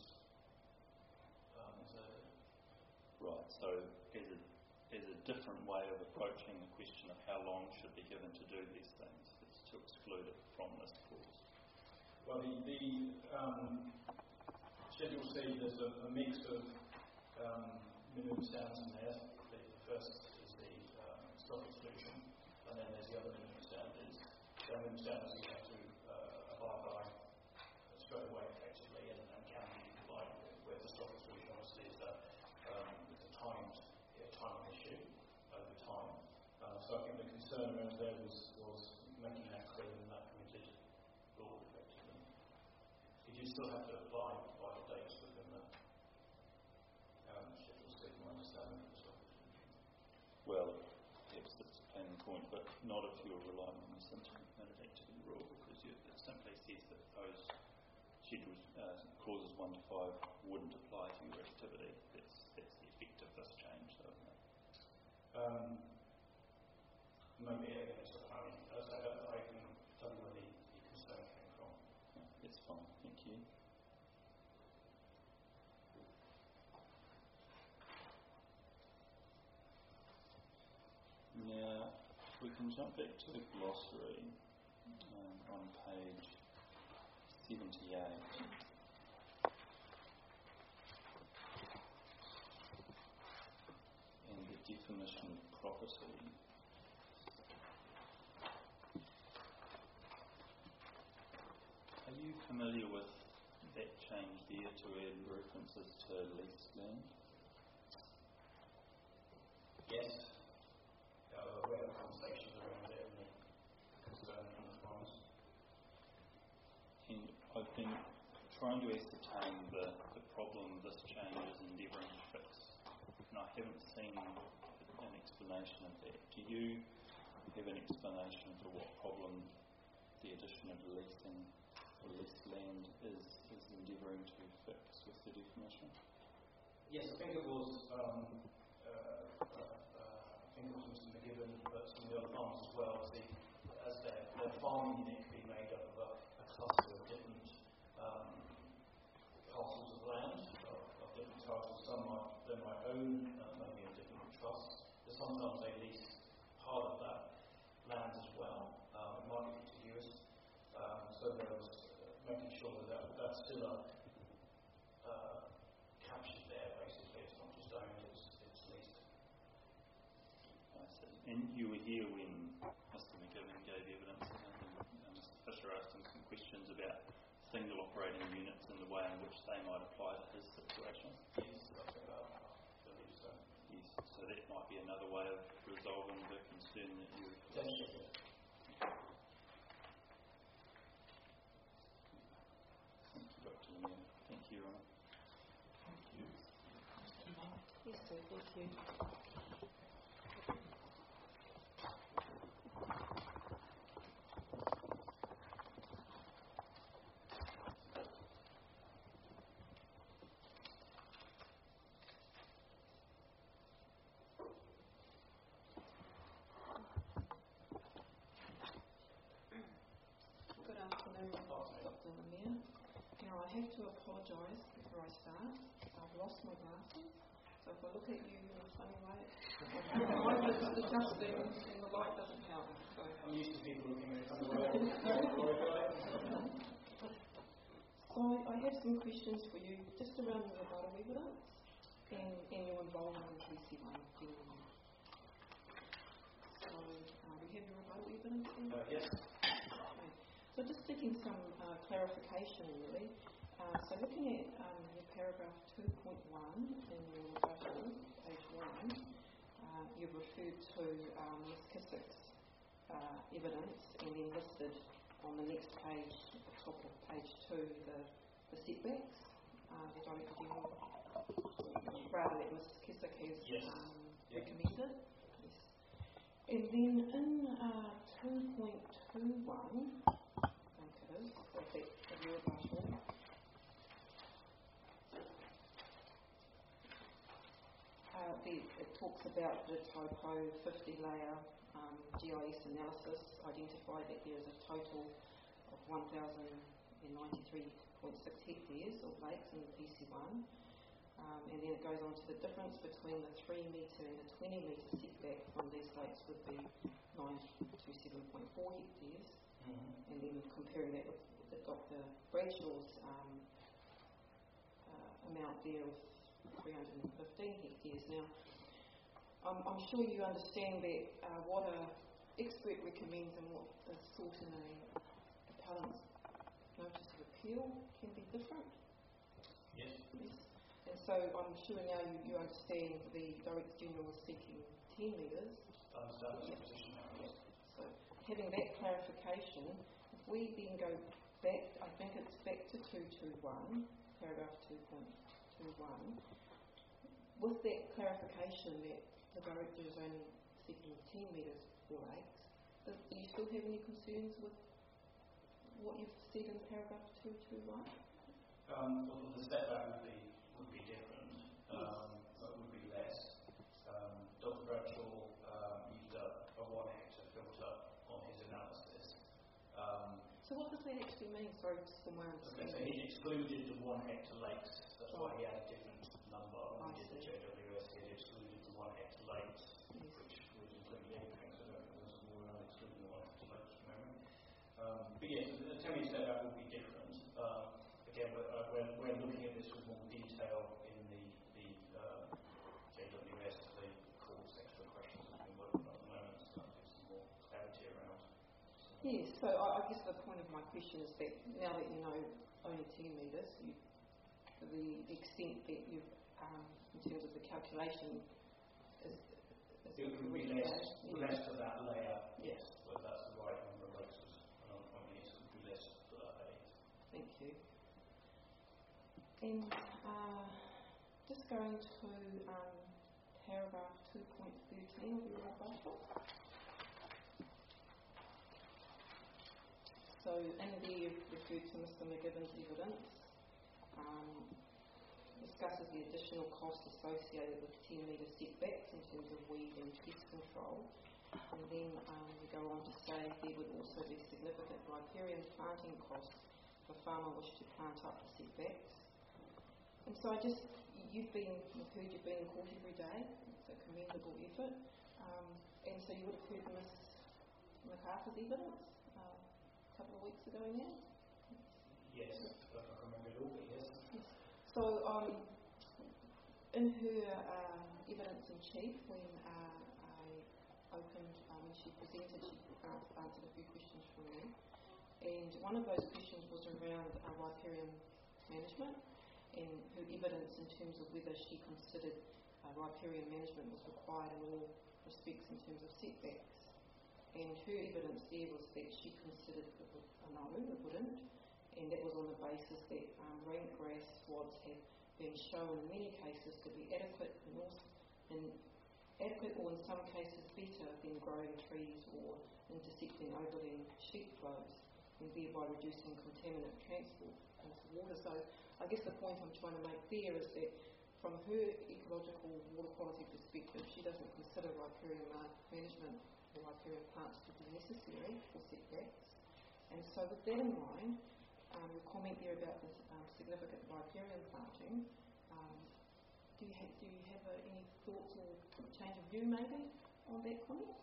um, inserted. Right, so as a, as a different way of approaching the question of how long should be given to do these things, it's to exclude it from this clause. Well, the, the um, Schedule C, there's a, a mix of um, minimum standards in there. The, the first is the um, stock exclusion, and then there's the other minimum standards. The minimum standards you have to uh, abide by straight away effectively and, and can be complied with, where the stock exclusion obviously is a, um, is a timed, a timing issue over time. Uh, so I think the concern around there was, was making that clear in that permitted law effectively. You still have to apply by the dates within the um, Schedule C, my understanding of the stock exclusion. Well, perhaps that's a planning point, but not if you're relying on this interim permitted activity rule, because you, it simply says that those schedules, uh, clauses one to five wouldn't apply to your activity. That's, that's the effect of this change, though, isn't it? Um, maybe again, it's a planning can jump back to the glossary um, on page seventy-eight. And the definition of property. Are you familiar with that change there to add references to leased land? Yes. Uh, we have conversations around it and the concern from the farmers. And I've been trying to ascertain the, the problem this change is endeavouring to fix, and I haven't seen an explanation of that. Do you have an explanation for what problem the addition of leasing or leased land is, is endeavouring to fix with the definition? Yes, I think it was, um, uh, uh, uh, I think it was Mister McGibbon, but some of the other farmers as well, see, as their, their farming unit could be made up of a, a cluster of different um, parcels of land, of, of different titles. Some might, they might own, uh, maybe in different trusts, but sometimes they lease part of that land as well. Um, it might be contiguous. Um, so there was uh, making sure that, that that's still a, uh, captured there, basically. It's not just owned, it's, it's leased. I see. And you were here when Mister McGibbon gave evidence, and uh, Mister Fisher asked him some questions about single operating units and the way in which they might apply to his situation. Yes, I think I believe so. Yes, so that might be another way of resolving the concern that you Potentially. Thank you, Doctor Lemire. Thank you, Rona. Thank you. Yes, sir, thank you. Good afternoon, Doctor Lemire. Now, I have to apologise before I start. I've lost my glasses, so if I look at you in a funny way, my eyes are adjusting and the light doesn't help. So, I'm used to people looking at it. so I, I have some questions for you just around the rebuttal evidence and, and your involvement in P C one. So, uh, we have your rebuttal evidence then? Uh, yes. Okay. So just seeking some uh, clarification really. Uh, so looking at um, your paragraph two point one in your rebuttal, page one, uh, you've referred to um, Miz Kissick's uh, evidence and then listed on the next page, at the top of page two, the, the setbacks, uh, the Director General, rather that Miz Kissick has Yes. um, Yep. recommended. Yes. And then in uh, two point two one, I think it is, of that of your rebuttal, uh, the, it talks about the Topo fifty layer um, G I S analysis, identified that there is a total of one thousand ninety-three point six hectares of lakes in the P C one. Um, and then it goes on to the difference between the three metre and the twenty metre setback from these lakes would be nine twenty-seven point four hectares. Mm-hmm. And then comparing that with, with Doctor Bradshaw's um, uh, amount there of three hundred fifteen hectares. Now, I'm, I'm sure you understand that uh, what an expert recommends and what is sought in a appellant's notice of appeal can be different. Yes. Yes. And so I'm sure now you, you understand the Director General is seeking ten metres. I understand the position now, yes. So having that clarification, if we then go back, I think it's back to two twenty-one, paragraph two point two one, with that clarification that the Director is only seeking ten metres for lakes, do you still have any concerns with what you've said in paragraph two twenty-one? Um, well, the setback would be, would be different, um, but would be less. Um, Doctor Bradshaw um, used a, a one hectare filter on his analysis. Um, So what does that actually mean? Sorry, just for my okay, so understanding. he excluded the one hectare lakes. That's why he had a different number when I we did the see. J W S. He had excluded the one hectare lakes, Yes. which would include everything. So I don't think there's more around but yes, the ten metre setback will be different. Um, again, we're, uh, we're, we're looking at this with more detail in the, the uh, J W S, the court's extra questions that we've been working on at the moment, so that gives some more clarity around. Yes, so I, I guess the point of my question is that now that you know only ten metres, you, the extent that you've, um, in terms of the calculation, is, is it would be less, yeah. less for that layer, yes, but that's the right number of rotors. Another point is it would be less for that layer. Thank you. And uh, just going to um, paragraph two point thirteen of your rebuttal. So in there you've referred to Mister McGibbon's evidence, um, discusses the additional cost associated with ten metre setbacks in terms of weed and pest control. And then um, we go on to say there would also be significant riparian planting costs if a farmer wished to plant up the setbacks. And so I just, you've been, I've heard you've been in court every day, it's a commendable effort. Um, and so you would have heard Miss MacArthur's evidence uh, a couple of weeks ago now? Yes, I don't remember it all, but yes. yes. So um, in her uh, evidence in chief, when uh, I opened, um, when she presented, she uh, answered a few questions from me. And one of those questions was around uh, riparian management and her evidence in terms of whether she considered uh, riparian management was required in all respects in terms of setbacks. And her evidence there was that she considered it was a no, it wouldn't, and that was on the basis that um, rank grass swaths had been shown in many cases to be adequate and also in adequate or in some cases better than growing trees or intersecting overland sheep flows, and thereby reducing contaminant transport into water. So I guess the point I'm trying to make there is that from her ecological water quality perspective, she doesn't consider riparian management or riparian plants to be necessary for setbacks. And so with that in mind, um, your comment there about the um, significant riparian planting, um, do you, ha- do you have uh, any thoughts or change of view maybe on that comment?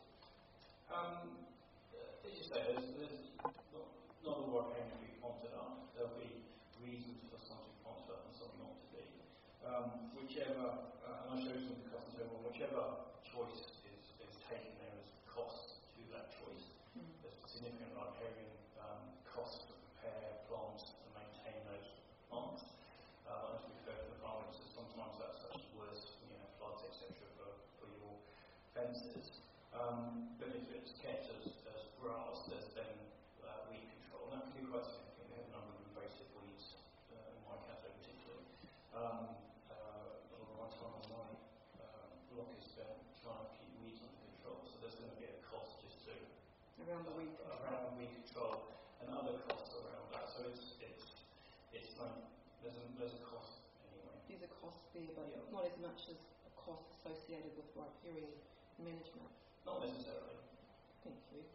Um, as you say, there's, there's not, not all riparian to be pointed up. There'll be reasons for something to be pointed up and something not to be. Um, whichever, uh, and I showed some of the costs over, whichever choice is, is taken there as cost to that choice. Mm. There's significant riparian um, costs to prepare plants and maintain those plants. Uh, as we've heard from the farmers, sometimes that's actually worse when you have floods, et cetera, for, for your fences. Um, but if it's kept as, as grass, there's then uh, weed control. And that can be quite significant. We have a number of invasive weeds uh, in Waikato particularly. Um, uh, a lot of my time on my uh, block is spent trying to keep weeds under control. So there's going to be a cost just to around the weed uh, around weed control and other costs around that. So it's it's it's like there's a there's a cost anyway. There's a cost there, but yeah. not as much as a cost associated with riparian management. Not necessarily. Thank you.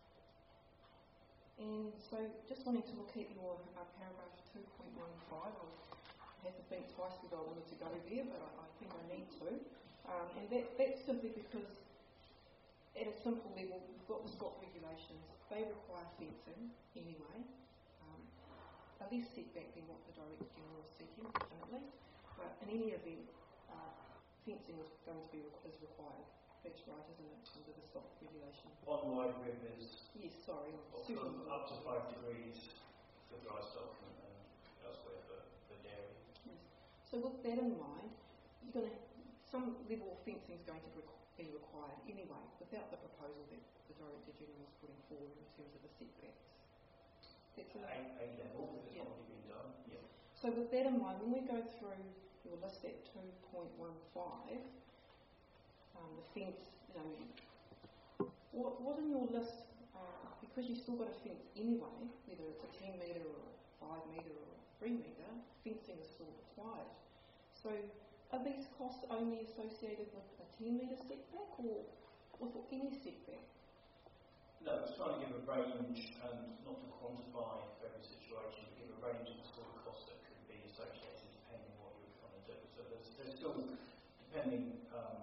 And so, just wanting to look at your uh, paragraph two point one five, I had to think twice whether I wanted to go there, but I, I think I need to. Um, and that, that's simply because, at a simple level, we've got the stock regulations. They require fencing anyway. Um, a less setback than what the Director General is seeking, definitely. But in any event, uh, fencing is going to be is required. That's right, isn't it, under the stock regulation? On wide rivers, yes, sorry, from up to five degrees for dry stock and, and elsewhere for, for dairy. Yes. So with that in mind, you're going to some level of fencing is going to be required anyway, without the proposal that the Director General is putting forward in terms of the setbacks. That's a, a level that has yeah. already been done. Yeah. So with that in mind, when we go through your list at two point one five. Um, the fence, you know, what, what in your list, uh, because you've still got a fence anyway, whether it's a ten metre or a five metre or a three metre, fencing is still required. So are these costs only associated with a ten metre setback or with any setback? No, it's trying to give a range and not to quantify for every situation, but give a range of the sort of costs that could be associated depending on what you're trying to do. So there's, there's still, depending um,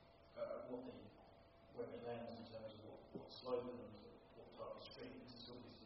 Uh, what the where it lands in terms of what, what slope and what type of stream, this will be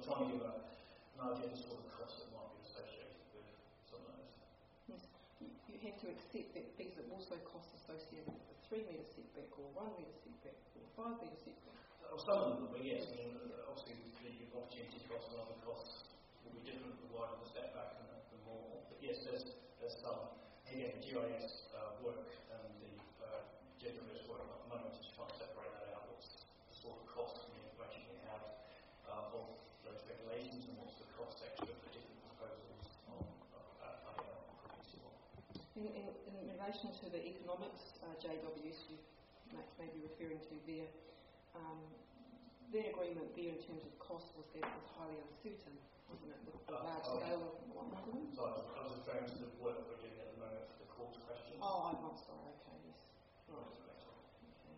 trying to give a, an idea of the sort of costs that might be associated with some of those. Yes. You, you have to accept that these are also costs associated with a three metre setback or one metre setback or five metre setback. Well, some of them, but yes, I mean, obviously the opportunity costs and other costs will be different the wider the setback and the, the more. But yes, there's, there's some. Again, the G I S uh, work and the uh, gender risk work at the moment is trying to separate that out. What's the sort of cost and the information we have uh, of those regulations and what's the cost extra for different proposals on uh, uh, uh, In, in, in relation to the economics, uh, J W S, you may, may be referring to there, um, their agreement there in terms of cost was that it was highly uncertain, wasn't it? The, the Uh, large oh, scale of one of them. So I was, I was referring to the work we're doing at the moment for the courts question. Oh, I'm not sorry, okay, yes. Right. Right. Okay.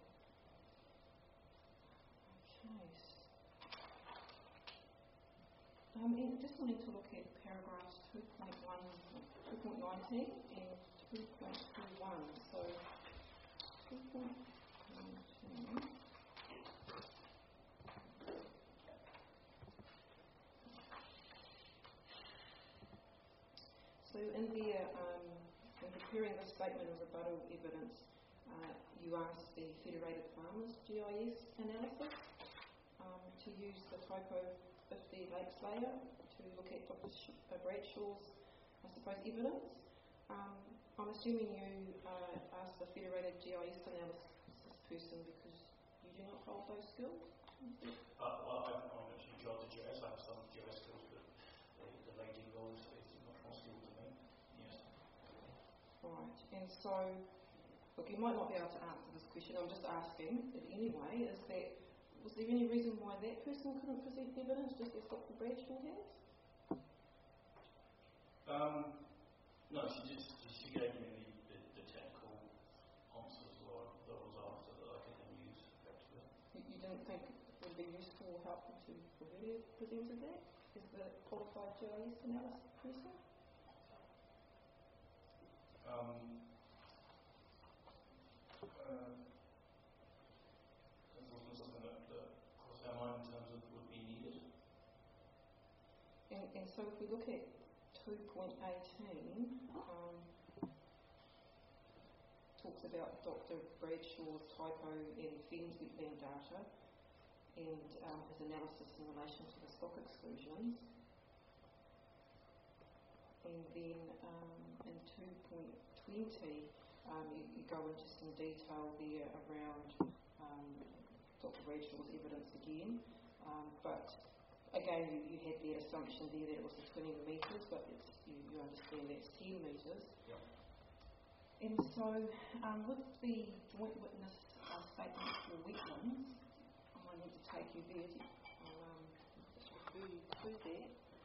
Okay. Um, and just wanting to look at paragraphs two point one, two point nineteen and two point twenty-one. So, two point nineteen. So in there, um, in preparing the statement of rebuttal evidence, uh, you asked the Federated Farmers G I S analysis um, to use the typo fifty lakes layer to look at Doctor Sh- uh, Bradshaw's, I suppose, evidence. Um, I'm assuming you uh, asked the Federated G I S analysis person because you do not hold those skills? Uh, well, I haven't actually joined the G I S. I have some G I S skills, but the, the lady involved is much more skilled than me. Yes. Right, and so, look, you might not be able to answer this question, I'm just asking it anyway, is that, was there any reason why that person couldn't present evidence just as Doctor Bradshaw has? Um, no, she just she gave me the, the, the technical answers that I, that I was after that I could then use effectively. You, you didn't think it would be useful or helpful to for her to presented that as the qualified G I S analysis person? Um, uh, it wasn't something that, that crossed our mind in terms of would be needed. And, and so if we look at two point eighteen, um, talks about Doctor Bradshaw's typo in Fens wetland data and um, his analysis in relation to the stock exclusions. And then um, in two point twenty, um, you, you go into some detail there around um, Doctor Bradshaw's evidence again, um, but again you, you had the assumption there that it was the twenty metres, but it's, you, you understand that's ten metres. Yeah. And so um, with the joint witness uh, statement for wetlands, I might need to take you there. To, I'll um, just refer you to that.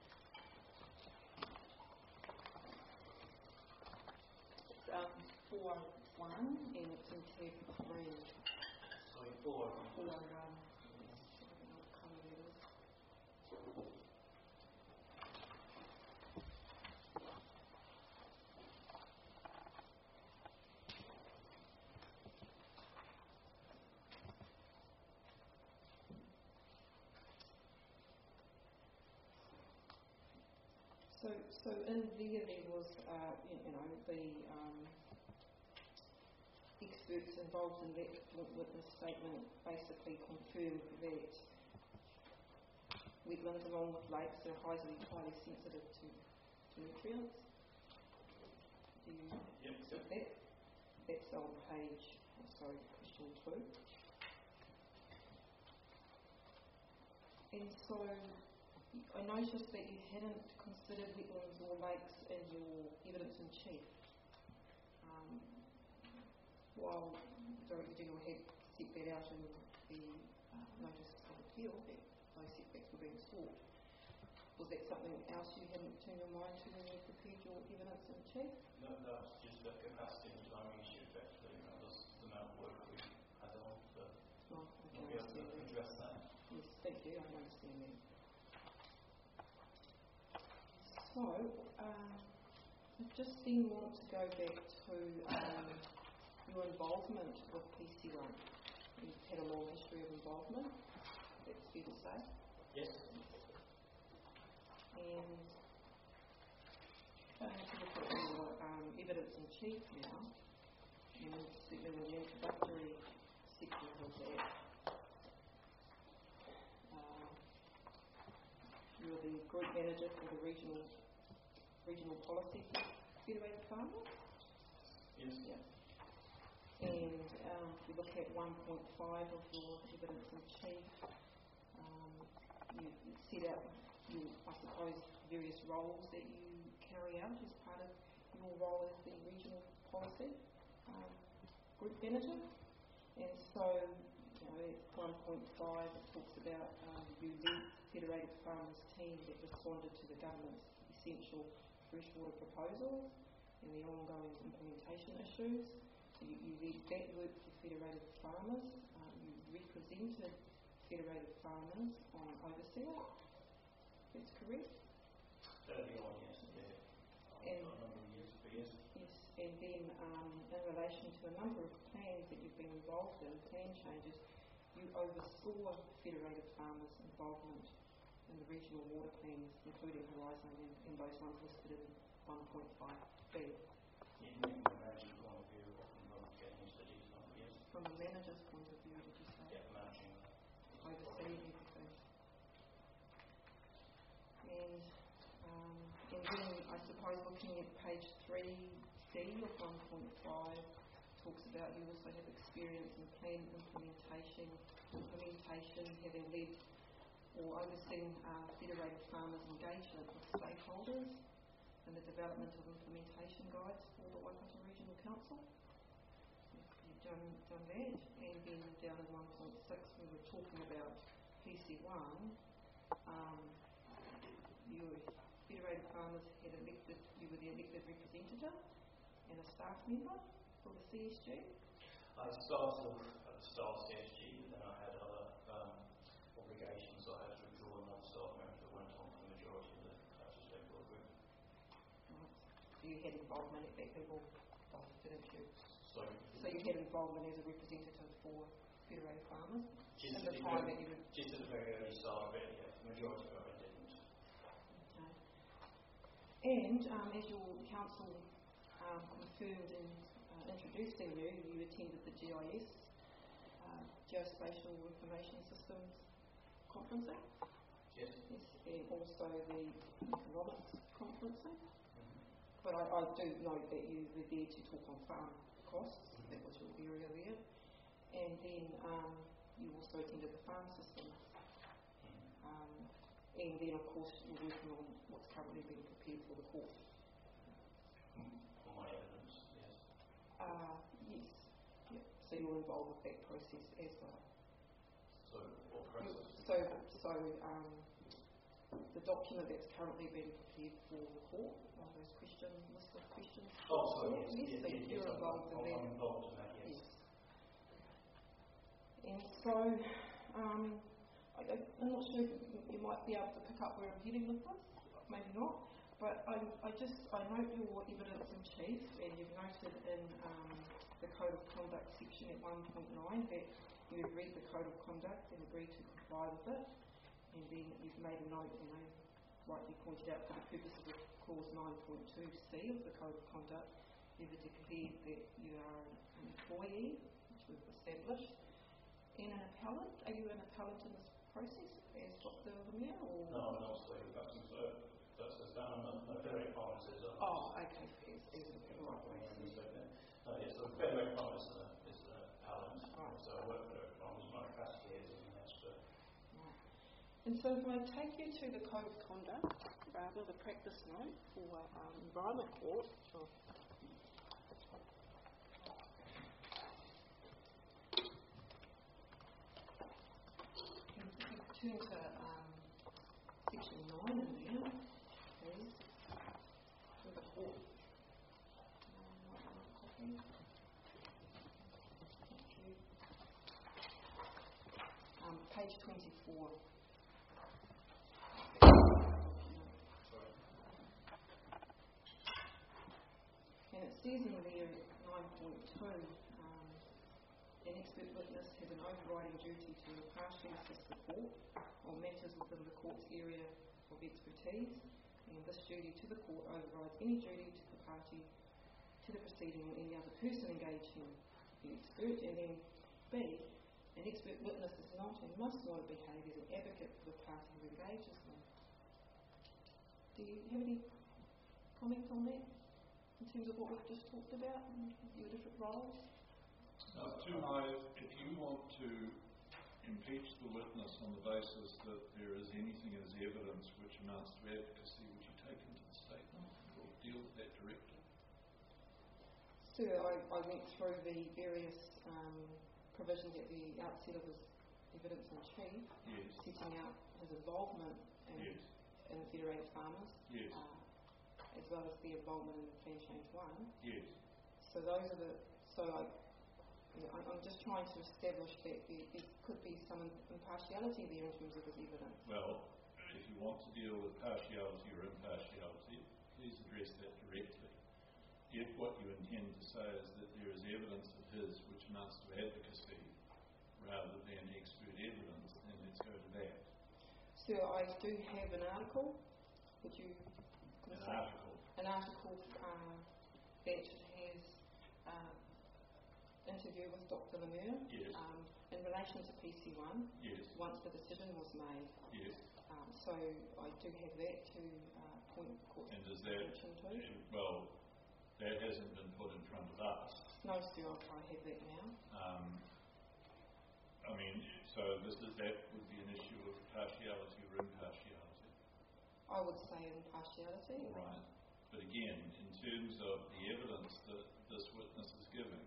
Um, four one and it's in tab three. Sorry, four. Four um, I don't know what colour that is. So, so in there there was, uh, you, you know, the um, experts involved in that joint witness statement basically confirmed that wetlands along with lakes are highly, highly sensitive to, to nutrients. Do you Yep. accept that? That's on page, oh, sorry, question two. And so I noticed that you hadn't considered wetlands or lakes in your evidence in chief. Um, while Director General had set that out in the uh, notice of appeal that those setbacks were being sought, was that something else you hadn't turned your mind to when you prepared your evidence in chief? No, that was just a capacity and timing issue effectively. That was the amount of work we had on to Oh, be okay, I able to understand that. address that. Yes, thank you, I understand that. So, um, I just then want to go back to um, your involvement with P C one. You've had a long history of involvement, that's fair to say. Yes. And going to look at your um, evidence in chief now, and certainly in the introductory section of that, uh, you're the group manager for the regional regional policy for Federated Farmers. Yes. Yeah. And um, if we look at one point five of your evidence in chief, um, you, you set out, you, I suppose, various roles that you carry out as part of your role as the regional policy um, group manager. And so, you know, at one point five it talks about um, you lead Federated Farmers team that responded to the government's essential freshwater proposals and the ongoing implementation issues. So you, you led that work for Federated Farmers. Um, you represented Federated Farmers on Overseer. That's correct? Early on, yes. Yeah. And a number of years, but yes. Yes, and then um, in relation to a number of plans that you've been involved in, plan changes, you oversaw Federated Farmers' involvement in the regional water plans, including Horizon and, and those ones listed in one point five B. Yeah, from a manager's point of view, or from not getting into the detail, yes. From a manager's point of view, would you say? Yeah, managing. Overseeing everything. And, um, and then I suppose looking at page three C of one point five talks about you also have experience in plan implementation, implementation having led or overseen uh, Federated Farmers' engagement with stakeholders in the development of implementation guides for the Waikato Regional Council. You've done, done that. And then down in one point six we were talking about P C one. Um, you Federated Farmers had elected, you were the elected representative and a staff member for the C S G. I started at the start of C S G, but then I had other um, obligations. I had to withdraw another staff member that went on for the majority of the Council Stakeholder Group. Right. So you had involvement at that level, didn't you? So, so you had involvement as a representative for Federated Farmers just at at the the time very, that you were... Just at the very early start of it, yeah. The majority of it I didn't. Okay. And um, as your council um, confirmed in uh, introducing you, you attended the G I S, uh, Geospatial Information Systems conferencing. Yes. Yes, and also the economics conferencing. Mm-hmm. But I, I do note that you were there to talk on farm costs. Mm-hmm. That was your area there. And then um, you also attended the farm systems. Mm-hmm. Um, and then, of course, you're working on what's currently being prepared for the court. For my evidence, yes. Uh, yes. Yep. So you're involved with that process as well. So what process? So, so um, the document that's currently being prepared for the court, one of those question list of questions. Oh, sorry, yes, yes, yes, so yes, you're yes, involved I'm, in that. I'm involved in that, yes. yes. And so, um, I, I'm not sure if you might be able to pick up where I'm heading with this, maybe not. But I, I just, I note your evidence in chief, and you've noted in um, the Code of Conduct section at one point nine that you have read the Code of Conduct and agreed to comply with it. And then you've made a note, you know, rightly pointed out for the purposes of clause nine point two C of the Code of Conduct, you've declared that you are an employee, which we've established, and an appellant. Are you an appellant in this process as Doctor Lemire? Or? No, I'm not State Customs. Uh, that's as down. No, Federated Farmers is a. Oh, okay. Is, is yeah, right. Uh, yes, so Federated Farmers is an is a appellant. Right. So I work for Federated Farmers. My capacity is as an expert. Right. And so if I take you to the Code of Conduct, rather the practice note for um, Environment Court. Oh. Turn to um, section nine in there, please. For the court. Um, Thank you. Um, page twenty-four. And it says in there, nine point two, um, an expert witness has an overriding duty to impartially assist the court on matters within the court's area of expertise, and this duty to the court overrides any duty to the party to the proceeding or any other person engaging the expert. And then B, an expert witness is not and must not behave as an advocate for the party who engages them. Do you have any comment on that in terms of what we've just talked about and your different roles? Now, too high, if you want to impeach the witness on the basis that there is anything as evidence which amounts to advocacy, would you take into the statement or deal with that directly? Sir, I, I went through the various um, provisions at the outset of his evidence in chief, yes. setting out his involvement in, yes. in the Federated Farmers, yes. uh, as well as the involvement in the Plan Change One. Yes. So those are the. So I, you know, I'm just trying to establish that there, there could be some impartiality there in terms of his evidence. Well, if you want to deal with partiality or impartiality, please address that directly. If what you intend to say is that there is evidence of his which amounts to advocacy rather than expert evidence, then let's go to that. Sir, I do have an article. Would you An article? An article uh, that has uh, interview with Doctor Lemire yes. um, in relation to P C one. Yes. Once the decision was made. Yes. Um, so I do have that to uh, point court and does that, attention to. Well, that hasn't been put in front of us. No, sir, I have that now. Um, I mean, so this is, that would be an issue of partiality or impartiality. I would say impartiality. All right. But again, in terms of the evidence that this witness is giving,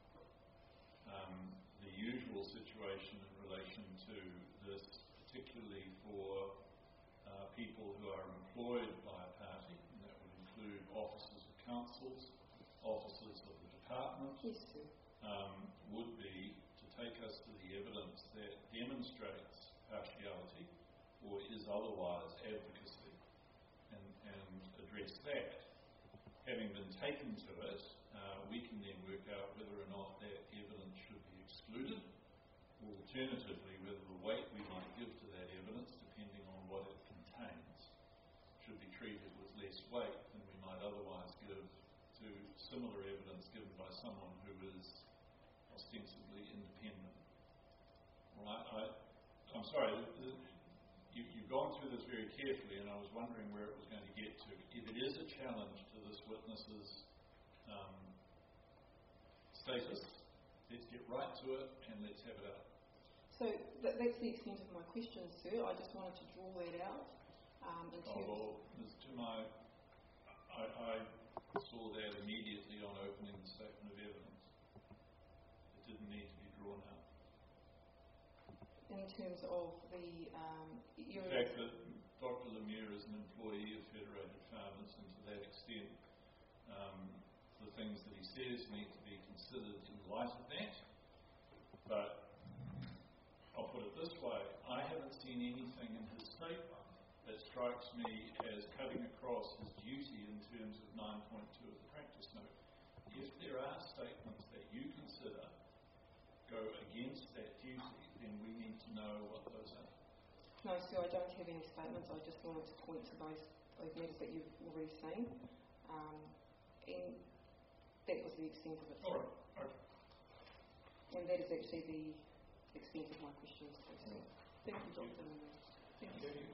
um, the usual situation in relation to this, particularly for uh, people who are employed by a party, and that would include officers of councils, officers of the department, yes, sir. Um, would be to take us to the evidence that demonstrates partiality or is otherwise advocacy and, and address that. Having been taken to it, uh, we can then work out whether or not that evidence should be excluded, or alternatively whether the weight we might give to that evidence, depending on what it contains, should be treated with less weight than we might otherwise give to similar evidence given by someone who is ostensibly independent. Right? I, I'm sorry, the, the, you, you've gone through this very carefully, and I was wondering where it was going to get to. If it is a challenge to this witness's um, status, let's get right to it and let's have it out. So th- that's the extent of my question, sir. I just wanted to draw that out. Um, in oh, well, Miz Tumai, I, I saw that immediately on opening the statement of evidence. It didn't need to be drawn out. In terms of the um, the fact that Doctor Lemire is an employee of Federated Farmers, and to that extent, um, the things that he says need to be considered in light of that. But I'll put it this way: I haven't seen anything in his statement that strikes me as cutting across his duty in terms of nine point two of the practice note. If there are statements that you consider go against that duty, then we need to know what those are. No, sir, I don't have any statements. I just wanted to point to those, those matters that you've already seen. Um, and that was the extent of it. All right. Okay. And that is actually the extent of my questions. So, thank you, Doctor Lemire. Thank you. Thank you.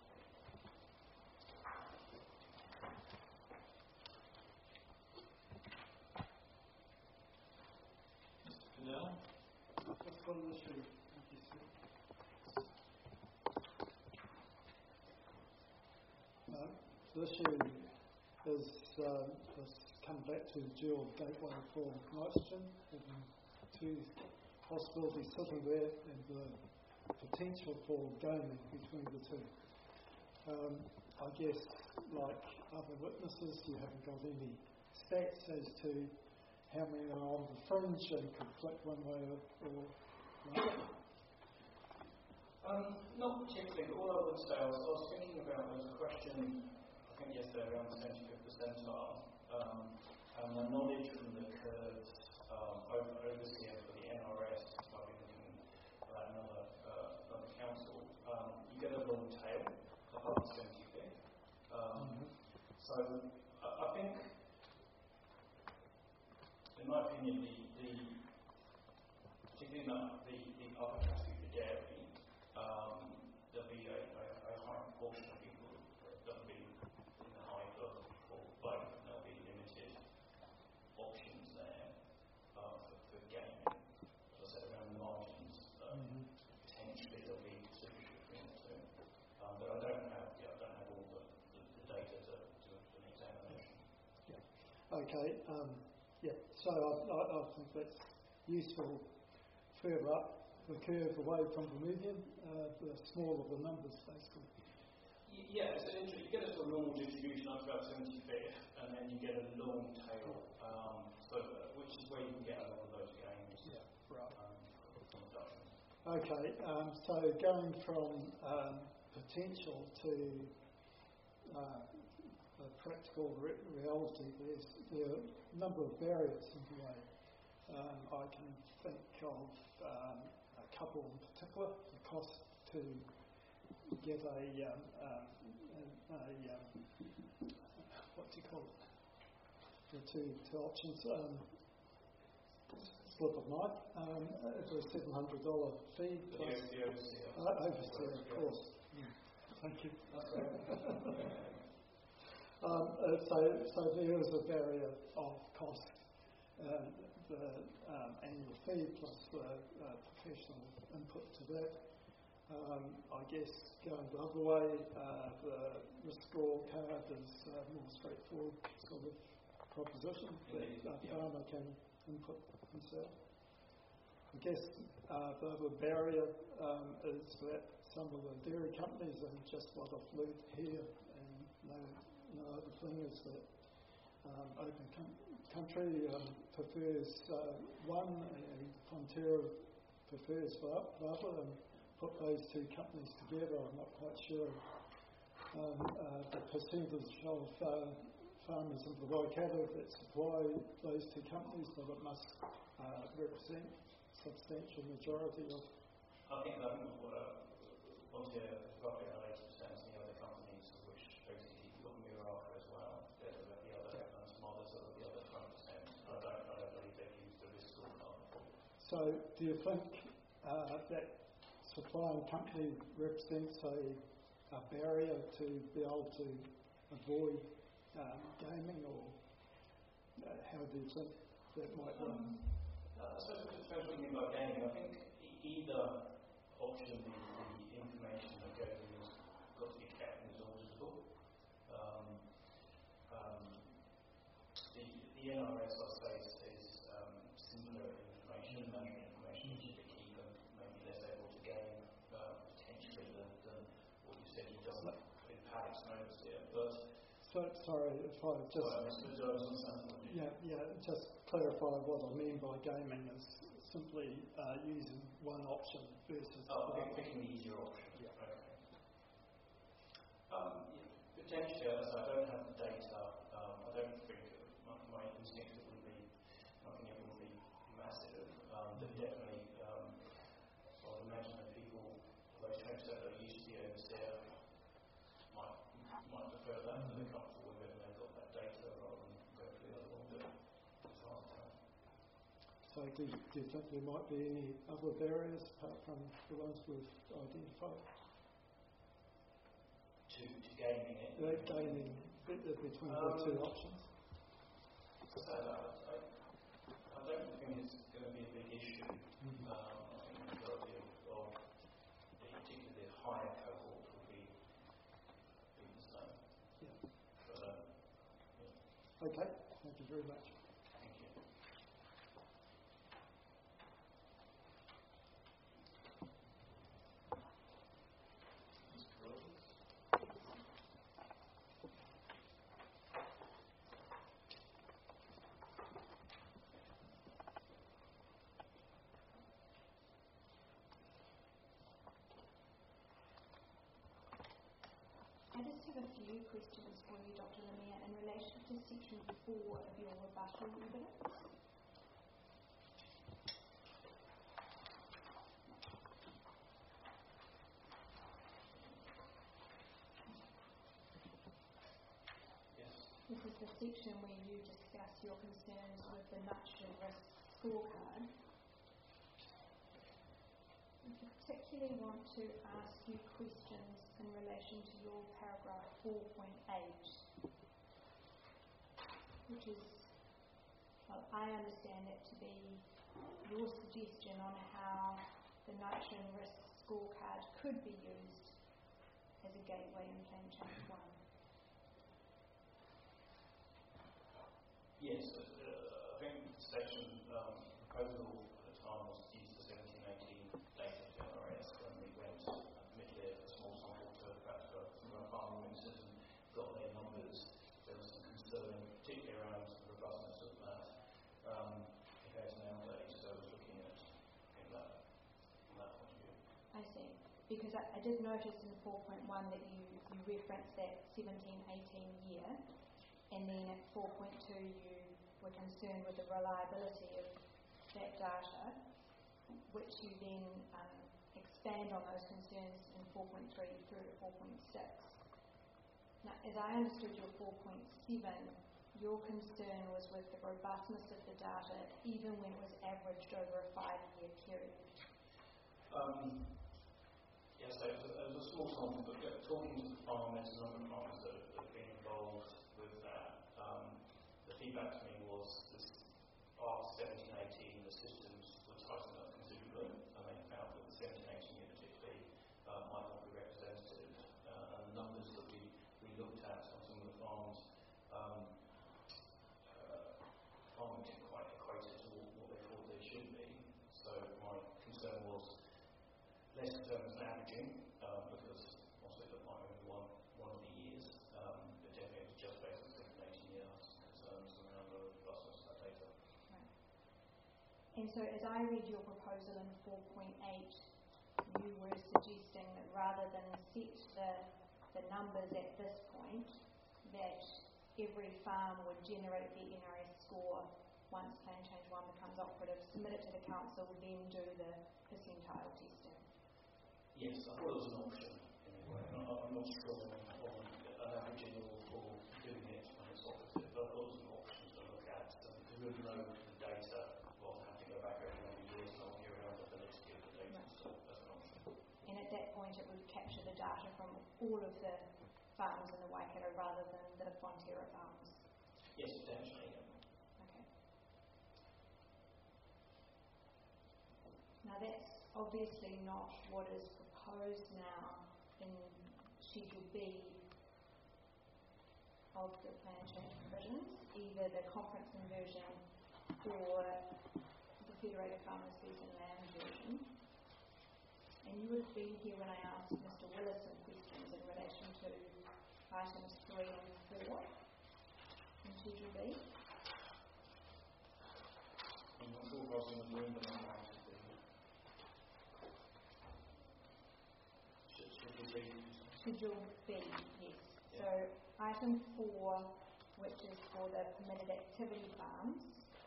Mister Pennell? Just one issue. Thank you, sir. Uh, the issue is um, has come back to the dual gateway for nitrogen, having two possibilities sitting there and the potential for gaming between the two. Um, I guess, like other witnesses, you haven't got any stats as to how many are on the fringe and could flip one way or, or another. Um, not particularly. All I would say, I was, I was thinking about was a question, I think yesterday, around the seventy-fifth percentile, um, and the knowledge from the curves um, over, overseer for the N R S, if I've been looking at another, uh, another council, um, you get a long tail above the seventy-fifth within the, the, the upper category for dairy, um, there'll be a, a, a high proportion of people that'll be in the high for, for both, and there'll be limited options there uh, for, for gaming. As I said, around the margins, um, mm-hmm. potentially there'll be switch between the two. Um, but I don't have, yeah, I don't have all the, the, the data to, to an examination. Yeah. Okay. Um, yeah. So I, I, I think that's useful. Further up the curve away from the median, uh, the smaller the numbers, basically. Yeah, it's an interesting. You get a sort of normal distribution up to about seventy-fifth, and then you get a long tail, um, so, which is where you can get a lot of those games. Yeah, right. Um, from production. Okay, um, so going from um, potential to uh, a practical re- reality, there's there are a number of barriers in the way. Um, I can think of um, a couple in particular. The cost to get a, um, um, a, a um, what do you call it? The two, two options. Um, slip of knife. Um, it was a seven hundred dollars fee plus the overseer. Uh, overseer, of course. Yeah. Thank you. um, uh, so, so there is a barrier of cost. Um, the um, annual fee plus the uh, professional input to that. Um, I guess going the other way, uh, the risk scorecard is a more straightforward sort of proposition that a farmer can input himself. I guess uh, the other barrier um, is that some of the dairy companies, and just what I've learned here, and no, no other thing is that um, Open com- Country um, prefers uh, one, and Fonterra prefers the other, and put those two companies together. I'm not quite sure um, uh, the percentage of uh, farmers in the Waikato that supply those two companies, but it must uh, represent a substantial majority of. I think that uh, Fonterra is roughly around eighty percent, and the other companies, of which basically you've got Muraka as well. They're the other, yeah. and some others are the other twenty percent. I don't, I don't believe they've used the risk scorecard before. So, do you think uh, that supplying company represents a, a barrier to be able to avoid um, gaming, or uh, how do you think that might run? Um, uh, I suppose it's thinking about gaming. I think either option, the, the information that goes in has got to be kept and is auditable. Um, um, the, the N R S, I say, is, is um, simpler information, management information, which is the key, and maybe less able to gain uh, potentially than, than what you said you've done in Paddock's notes here. But so, sorry if I just sorry, I yeah yeah just clarify what I mean by gaming is simply uh, using one option versus oh, the okay, picking the easier option. Yeah. Okay. Um, yeah, potentially, as I don't have the data, um, I don't think my, my instinct it would be, I think it would be massive. Um, but definitely, um, I would imagine that people, those twenty percent that are used to the overseer, might might prefer that, and they're comfortable with it, and they've got that data rather than go for the other one. But it's hard to tell. So do, do you think there might be any other barriers apart from the ones we've identified? To, to gaining it? Uh, gaining b- between um, the two options? So I, I, I don't think it's going to be a big issue. Mm-hmm. Um, I think the majority of, of the particularly the higher cohort will be, be the same. Yeah. But, uh, yeah. Okay, thank you very much. Thank you. I just have a few questions for you, Doctor Lemire, in relation to section four of your rebuttal evidence. Yes. This is the section where you discuss your concerns with the Nutshell risk scorecard. particularly want to ask you questions in relation to your paragraph four point eight, which is, well, I understand it to be your suggestion on how the nitrogen risk scorecard could be used as a gateway in Plan Change one. Yes, uh, I think the section um, proposal at the time was to use the seventeen eighteen data from R S when we went uh, mid-year for a small sample to perhaps go from our farm ministers and got their numbers. There was some concern, particularly around the robustness of that um, compared to nowadays. So I was looking at in that, from that point of view. I see. Because I, I did notice in four point one that you, you referenced that seventeen eighteen year, and then at four point two you were concerned with the reliability of that data, which you then um, expand on those concerns in four point three through to four point six. Now, as I understood your four point seven, your concern was with the robustness of the data even when it was averaged over a five-year period. Um, yes, so it was, it was a small sample, but yeah, talking to the farmers, a number of farmers that have, that have been involved with that, um, the feedback to me was this after seventeen eighteen, the systems were tightened up considerably, and they found that the seventeen eighteen year particularly uh, might not be representative. Uh, and the numbers that we, we looked at on some of the farms, um, uh, farming didn't quite equate it to what, what they thought they should be. So my concern was less in terms of averaging, um, because obviously that might only be one, one of the years, um, but definitely it was just based on seventeen eighteen years concerns around the robustness of that data. Right. And so as I read your proposal in four point eight, you were suggesting that rather than set the, the numbers at this point, that every farm would generate the N R S score once Plan Change one becomes operative, submit it to the council, then do the percentile testing. Yes, I thought it was an option anyway. I'm not sure on an averaging or, or doing it when it's operative, but I thought it was an option to look at. And to really know the data rather than have to go back every many years and not hear around the validity of the data. Right. So that's an option. And at that point it would capture the data from all of the farms in the Waikato rather than the Fonterra farms? Yes, potentially, yeah. Okay. Now that's obviously not what is proposed now in Schedule B of the Plan Change provisions, either the conference version or the Federated Farmers Fees and Land version. And you would be here when I asked Mister Willis some questions in relation to items three and four in Schedule B. I'm not sure if I was in the room, but I'm right. Schedule B, yes. Yeah. So item four, which is for the permitted activity farms,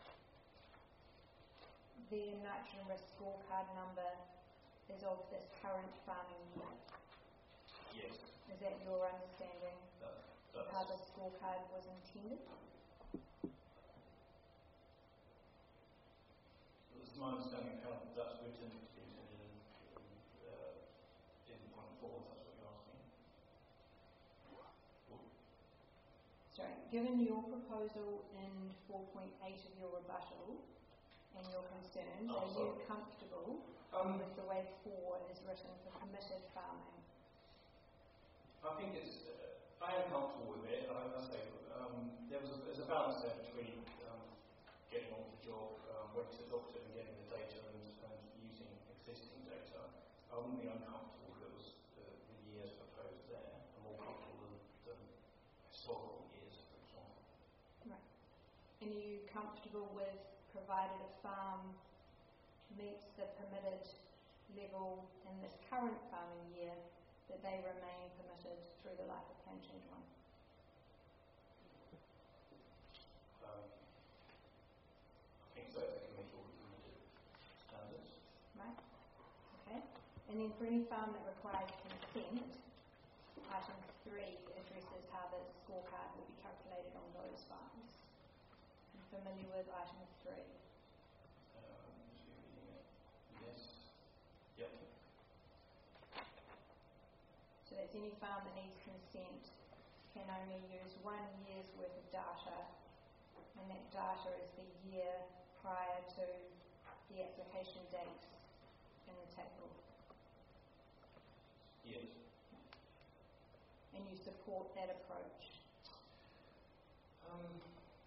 the nitrogen risk scorecard number is of this current farming year. Yes. Is that your understanding That, of how the scorecard was intended? It's my understanding of how that's written in, in, uh, in point four, that's what you're asking. Sorry, given your proposal in four point eight of your rebuttal and your concerns, oh, are sorry. you comfortable um, with the way four is written for permitted farming? I think it's, uh, I am comfortable with it. I, I say, um, there was a, there's a balance there between um, getting on with the job, um, waiting to adopt it and getting the data and, and using existing data. I wouldn't be uncomfortable if it was uh, the years proposed there. I'm more comfortable than, than historical years, for example. Right. And are you comfortable with, provided a farm meets the permitted level in this current farming year, that they remain permitted through the life of Plan Change one? Um, I think so. They can meet all the permitted standards. Right. Okay. And then for any farm that requires consent, item three addresses how the scorecard will be calculated on those farms. Are you familiar with item three? Um, just reading it. Yes. Yep. that's any farm that needs consent can only use one year's worth of data, and that data is the year prior to the application date in the table. Yes. And you support that approach? Um,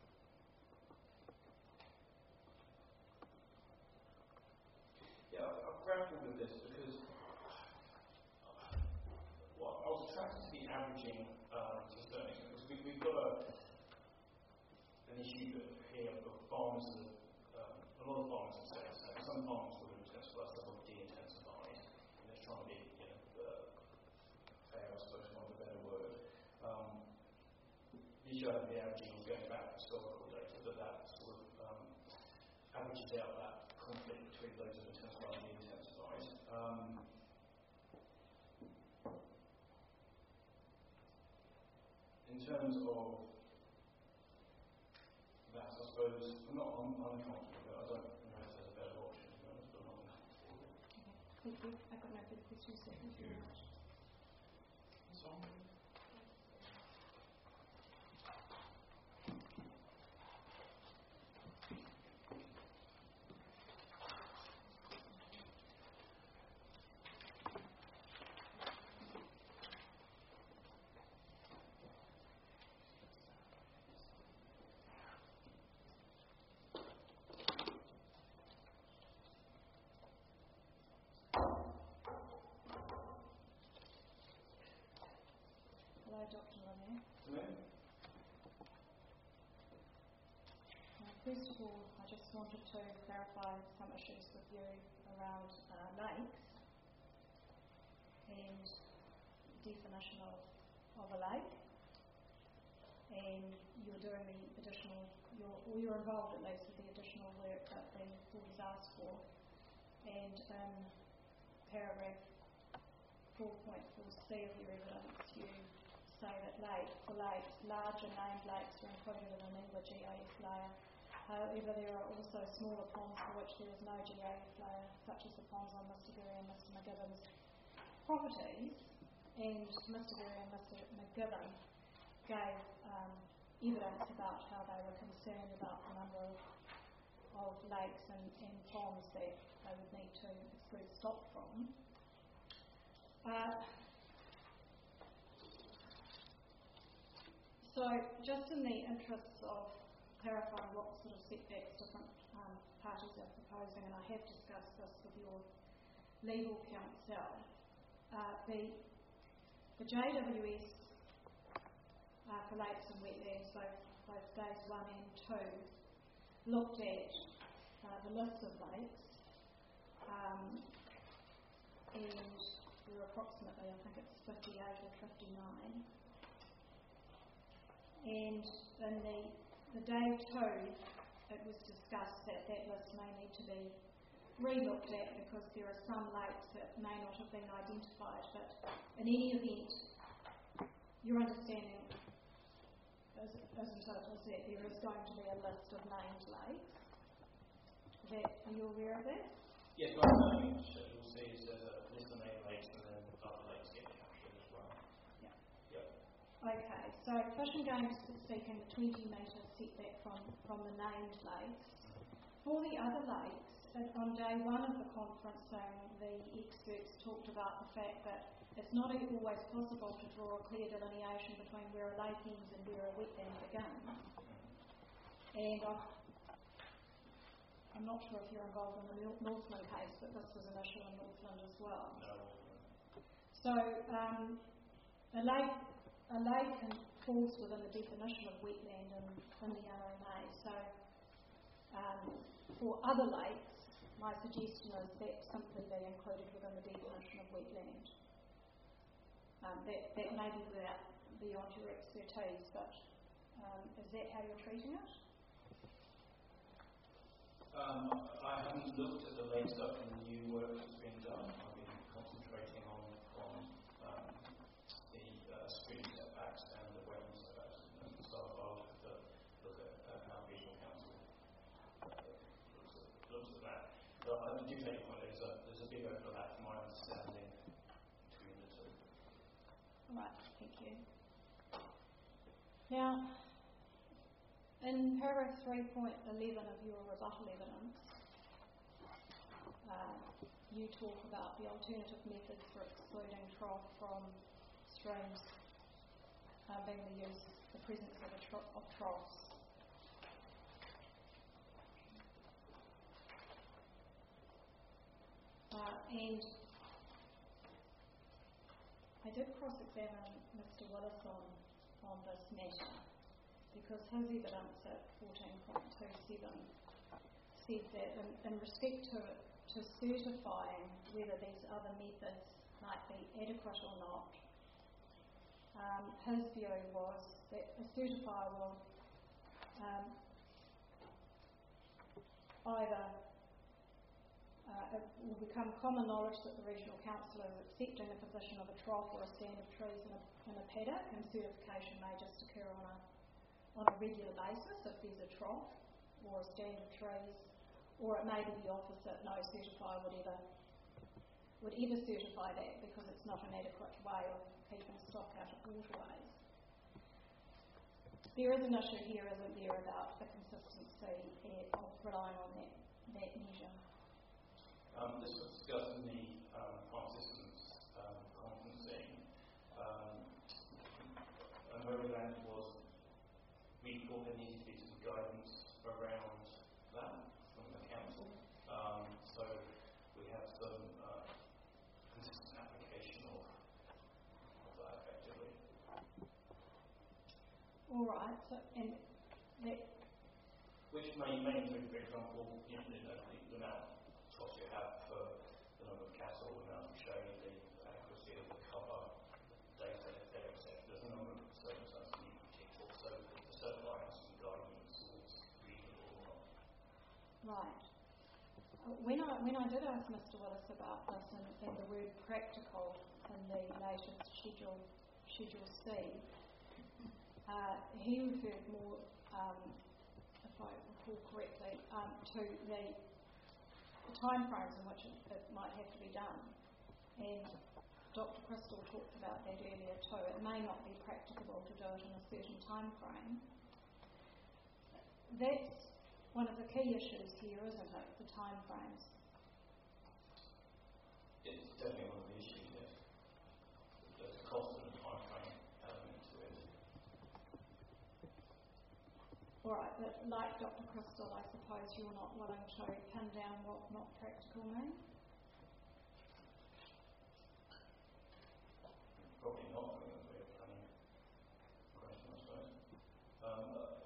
yeah, I've, I've grappled with this because uh, well, I was attracted to the averaging um, to a certain extent because we, we've got a, an issue here of farmers that um, a lot of farmers have said so. Some farmers will intensify, some will de-intensify, and they're trying to be, you know, uh, fair, I suppose, for want of a better word. Um, the issue of the averaging is going back to historical data, but that sort of um, averages out that conflict between those that intensify and de-intensified. Um, in terms of that, I suppose, I'm not un- uncomfortable, but I don't know if there's a better option, to be honest, but I'm not uncomfortable. Thank you. I've got no further questions. Thank you very much. Hello, Doctor Lanier. Hello? Uh, first of all, I just wanted to clarify some issues with you around uh, lakes and definition of, of a lake. And you're doing the additional, you're, or you're involved at least with the additional work that the board has asked for. And um, paragraph four point four C of your evidence, you say that lake, for lakes, larger named lakes are included in an NINGLA G I S layer. However, there are also smaller ponds for which there is no G I S layer, such as the ponds on Mister Berry and Mister McGibbon's properties. And Mister Berry and Mister McGibbon gave um, evidence about how they were concerned about the number of, of lakes and, and ponds that they would need to exclude stock from. Uh, so, just in the interests of clarifying what sort of setbacks different um, parties are proposing, and I have discussed this with your legal counsel, uh, the, the J W S uh, for lakes and wetlands, both, both days one and two, looked at uh, the list of lakes, um, and there were approximately, I think it's fifty-eight or fifty-nine. And in the, the day two, it was discussed that that list may need to be re-looked at because there are some lakes that may not have been identified, but in any event, your understanding is, isn't it, is that there is going to be a list of named lakes. Is that, are you aware of that? Yes, my understanding of Schedule C is there's a list of named lakes and then other lakes get captured as well. Yeah. Yep. Okay, so Fish and Game is seeking a twenty metre setback from, from the named lakes. For the other lakes, on day one of the conference, um, the experts talked about the fact that it's not always possible to draw a clear delineation between where a lake ends and where a wetland begins. And I've, I'm not sure if you're involved in the Northland case, but this was an issue in Northland as well. No. So um, a lake, a lake falls within the definition of wetland in, in the R M A. So um, for other lakes, my suggestion is that simply be included within the definition of wetland. Um, that, that may be without, beyond your expertise, but um, is that how you're treating it? Um, I haven't looked at the latest stuff and the new work that's been done. I've been concentrating on, on um, the uh, stream setbacks and the wetland setbacks, and so I'll have to look at uh, how Regional Council uh, looks, at, looks at that. But I do take your point, there's a, there's a big overlap from my understanding between the two. Right, thank you. Now, in paragraph three point eleven of your rebuttal evidence, uh, you talk about the alternative methods for excluding trough from streams uh, being the use, the presence of, a tro- of troughs. Uh, and I did cross-examine Mister Willis on, on this matter because his evidence at fourteen point two seven said that in, in respect to, to certifying whether these other methods might be adequate or not, um, his view was that a certifier will um, either Uh, it will become common knowledge that the Regional Council is accepting a position of a trough or a stand of trees in a, in a paddock, and certification may just occur on a, on a regular basis if there's a trough or a stand of trees, or it may be the opposite, no certifier would ever, would ever certify that because it's not an adequate way of keeping stock out of waterways. There is an issue here, isn't there, about the consistency of relying on that, that measure. Um, this was discussed in the um, Prime Systems um, conferencing, um, and where we landed was we thought there needed to be some guidance around that from the council. Um, so we have some uh, consistent application of, of that effectively. All right, so and that which may, may include, for example, you know, the, the amount cost you have for the number of cattle, the amount of showing the accuracy of the cover, data, et cetera, et cetera. There's a number of circumstances you can tick for, so the certifier has some guidance towards reasonable or not. right. Uh, When I when I did ask Mister Willis about this and, and the word practical in the latest schedule schedule C, uh, he referred more, um, if I recall correctly, um, to the the time frames in which it, it might have to be done. And Doctor Crystal talked about that earlier too. It may not be practicable to do it in a certain time frame. That's one of the key issues here, isn't it? The time frames. It's definitely one of the issues, yes. There's a cost and a time frame element to it. All right, but like Doctor Crystal, I suppose you're not willing to pin down what not practical means? Probably not. I think that'd be a funny question, I suppose. Um,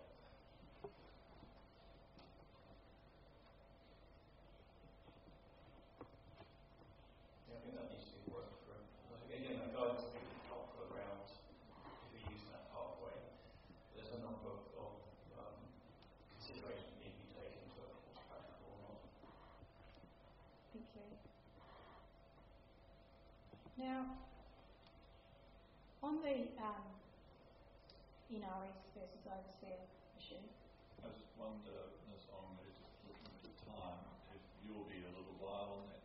yeah, I think that needs to be worked through. I think, again, the guidance will be helpful around if we use that pathway. There's a number of, of um, considerations that need to be taken into what's practical or not. Thank you. Now, on the um, N R S versus overseer issue. I just wonder, Miz Ong, just looking at the time, if you'll be a little while on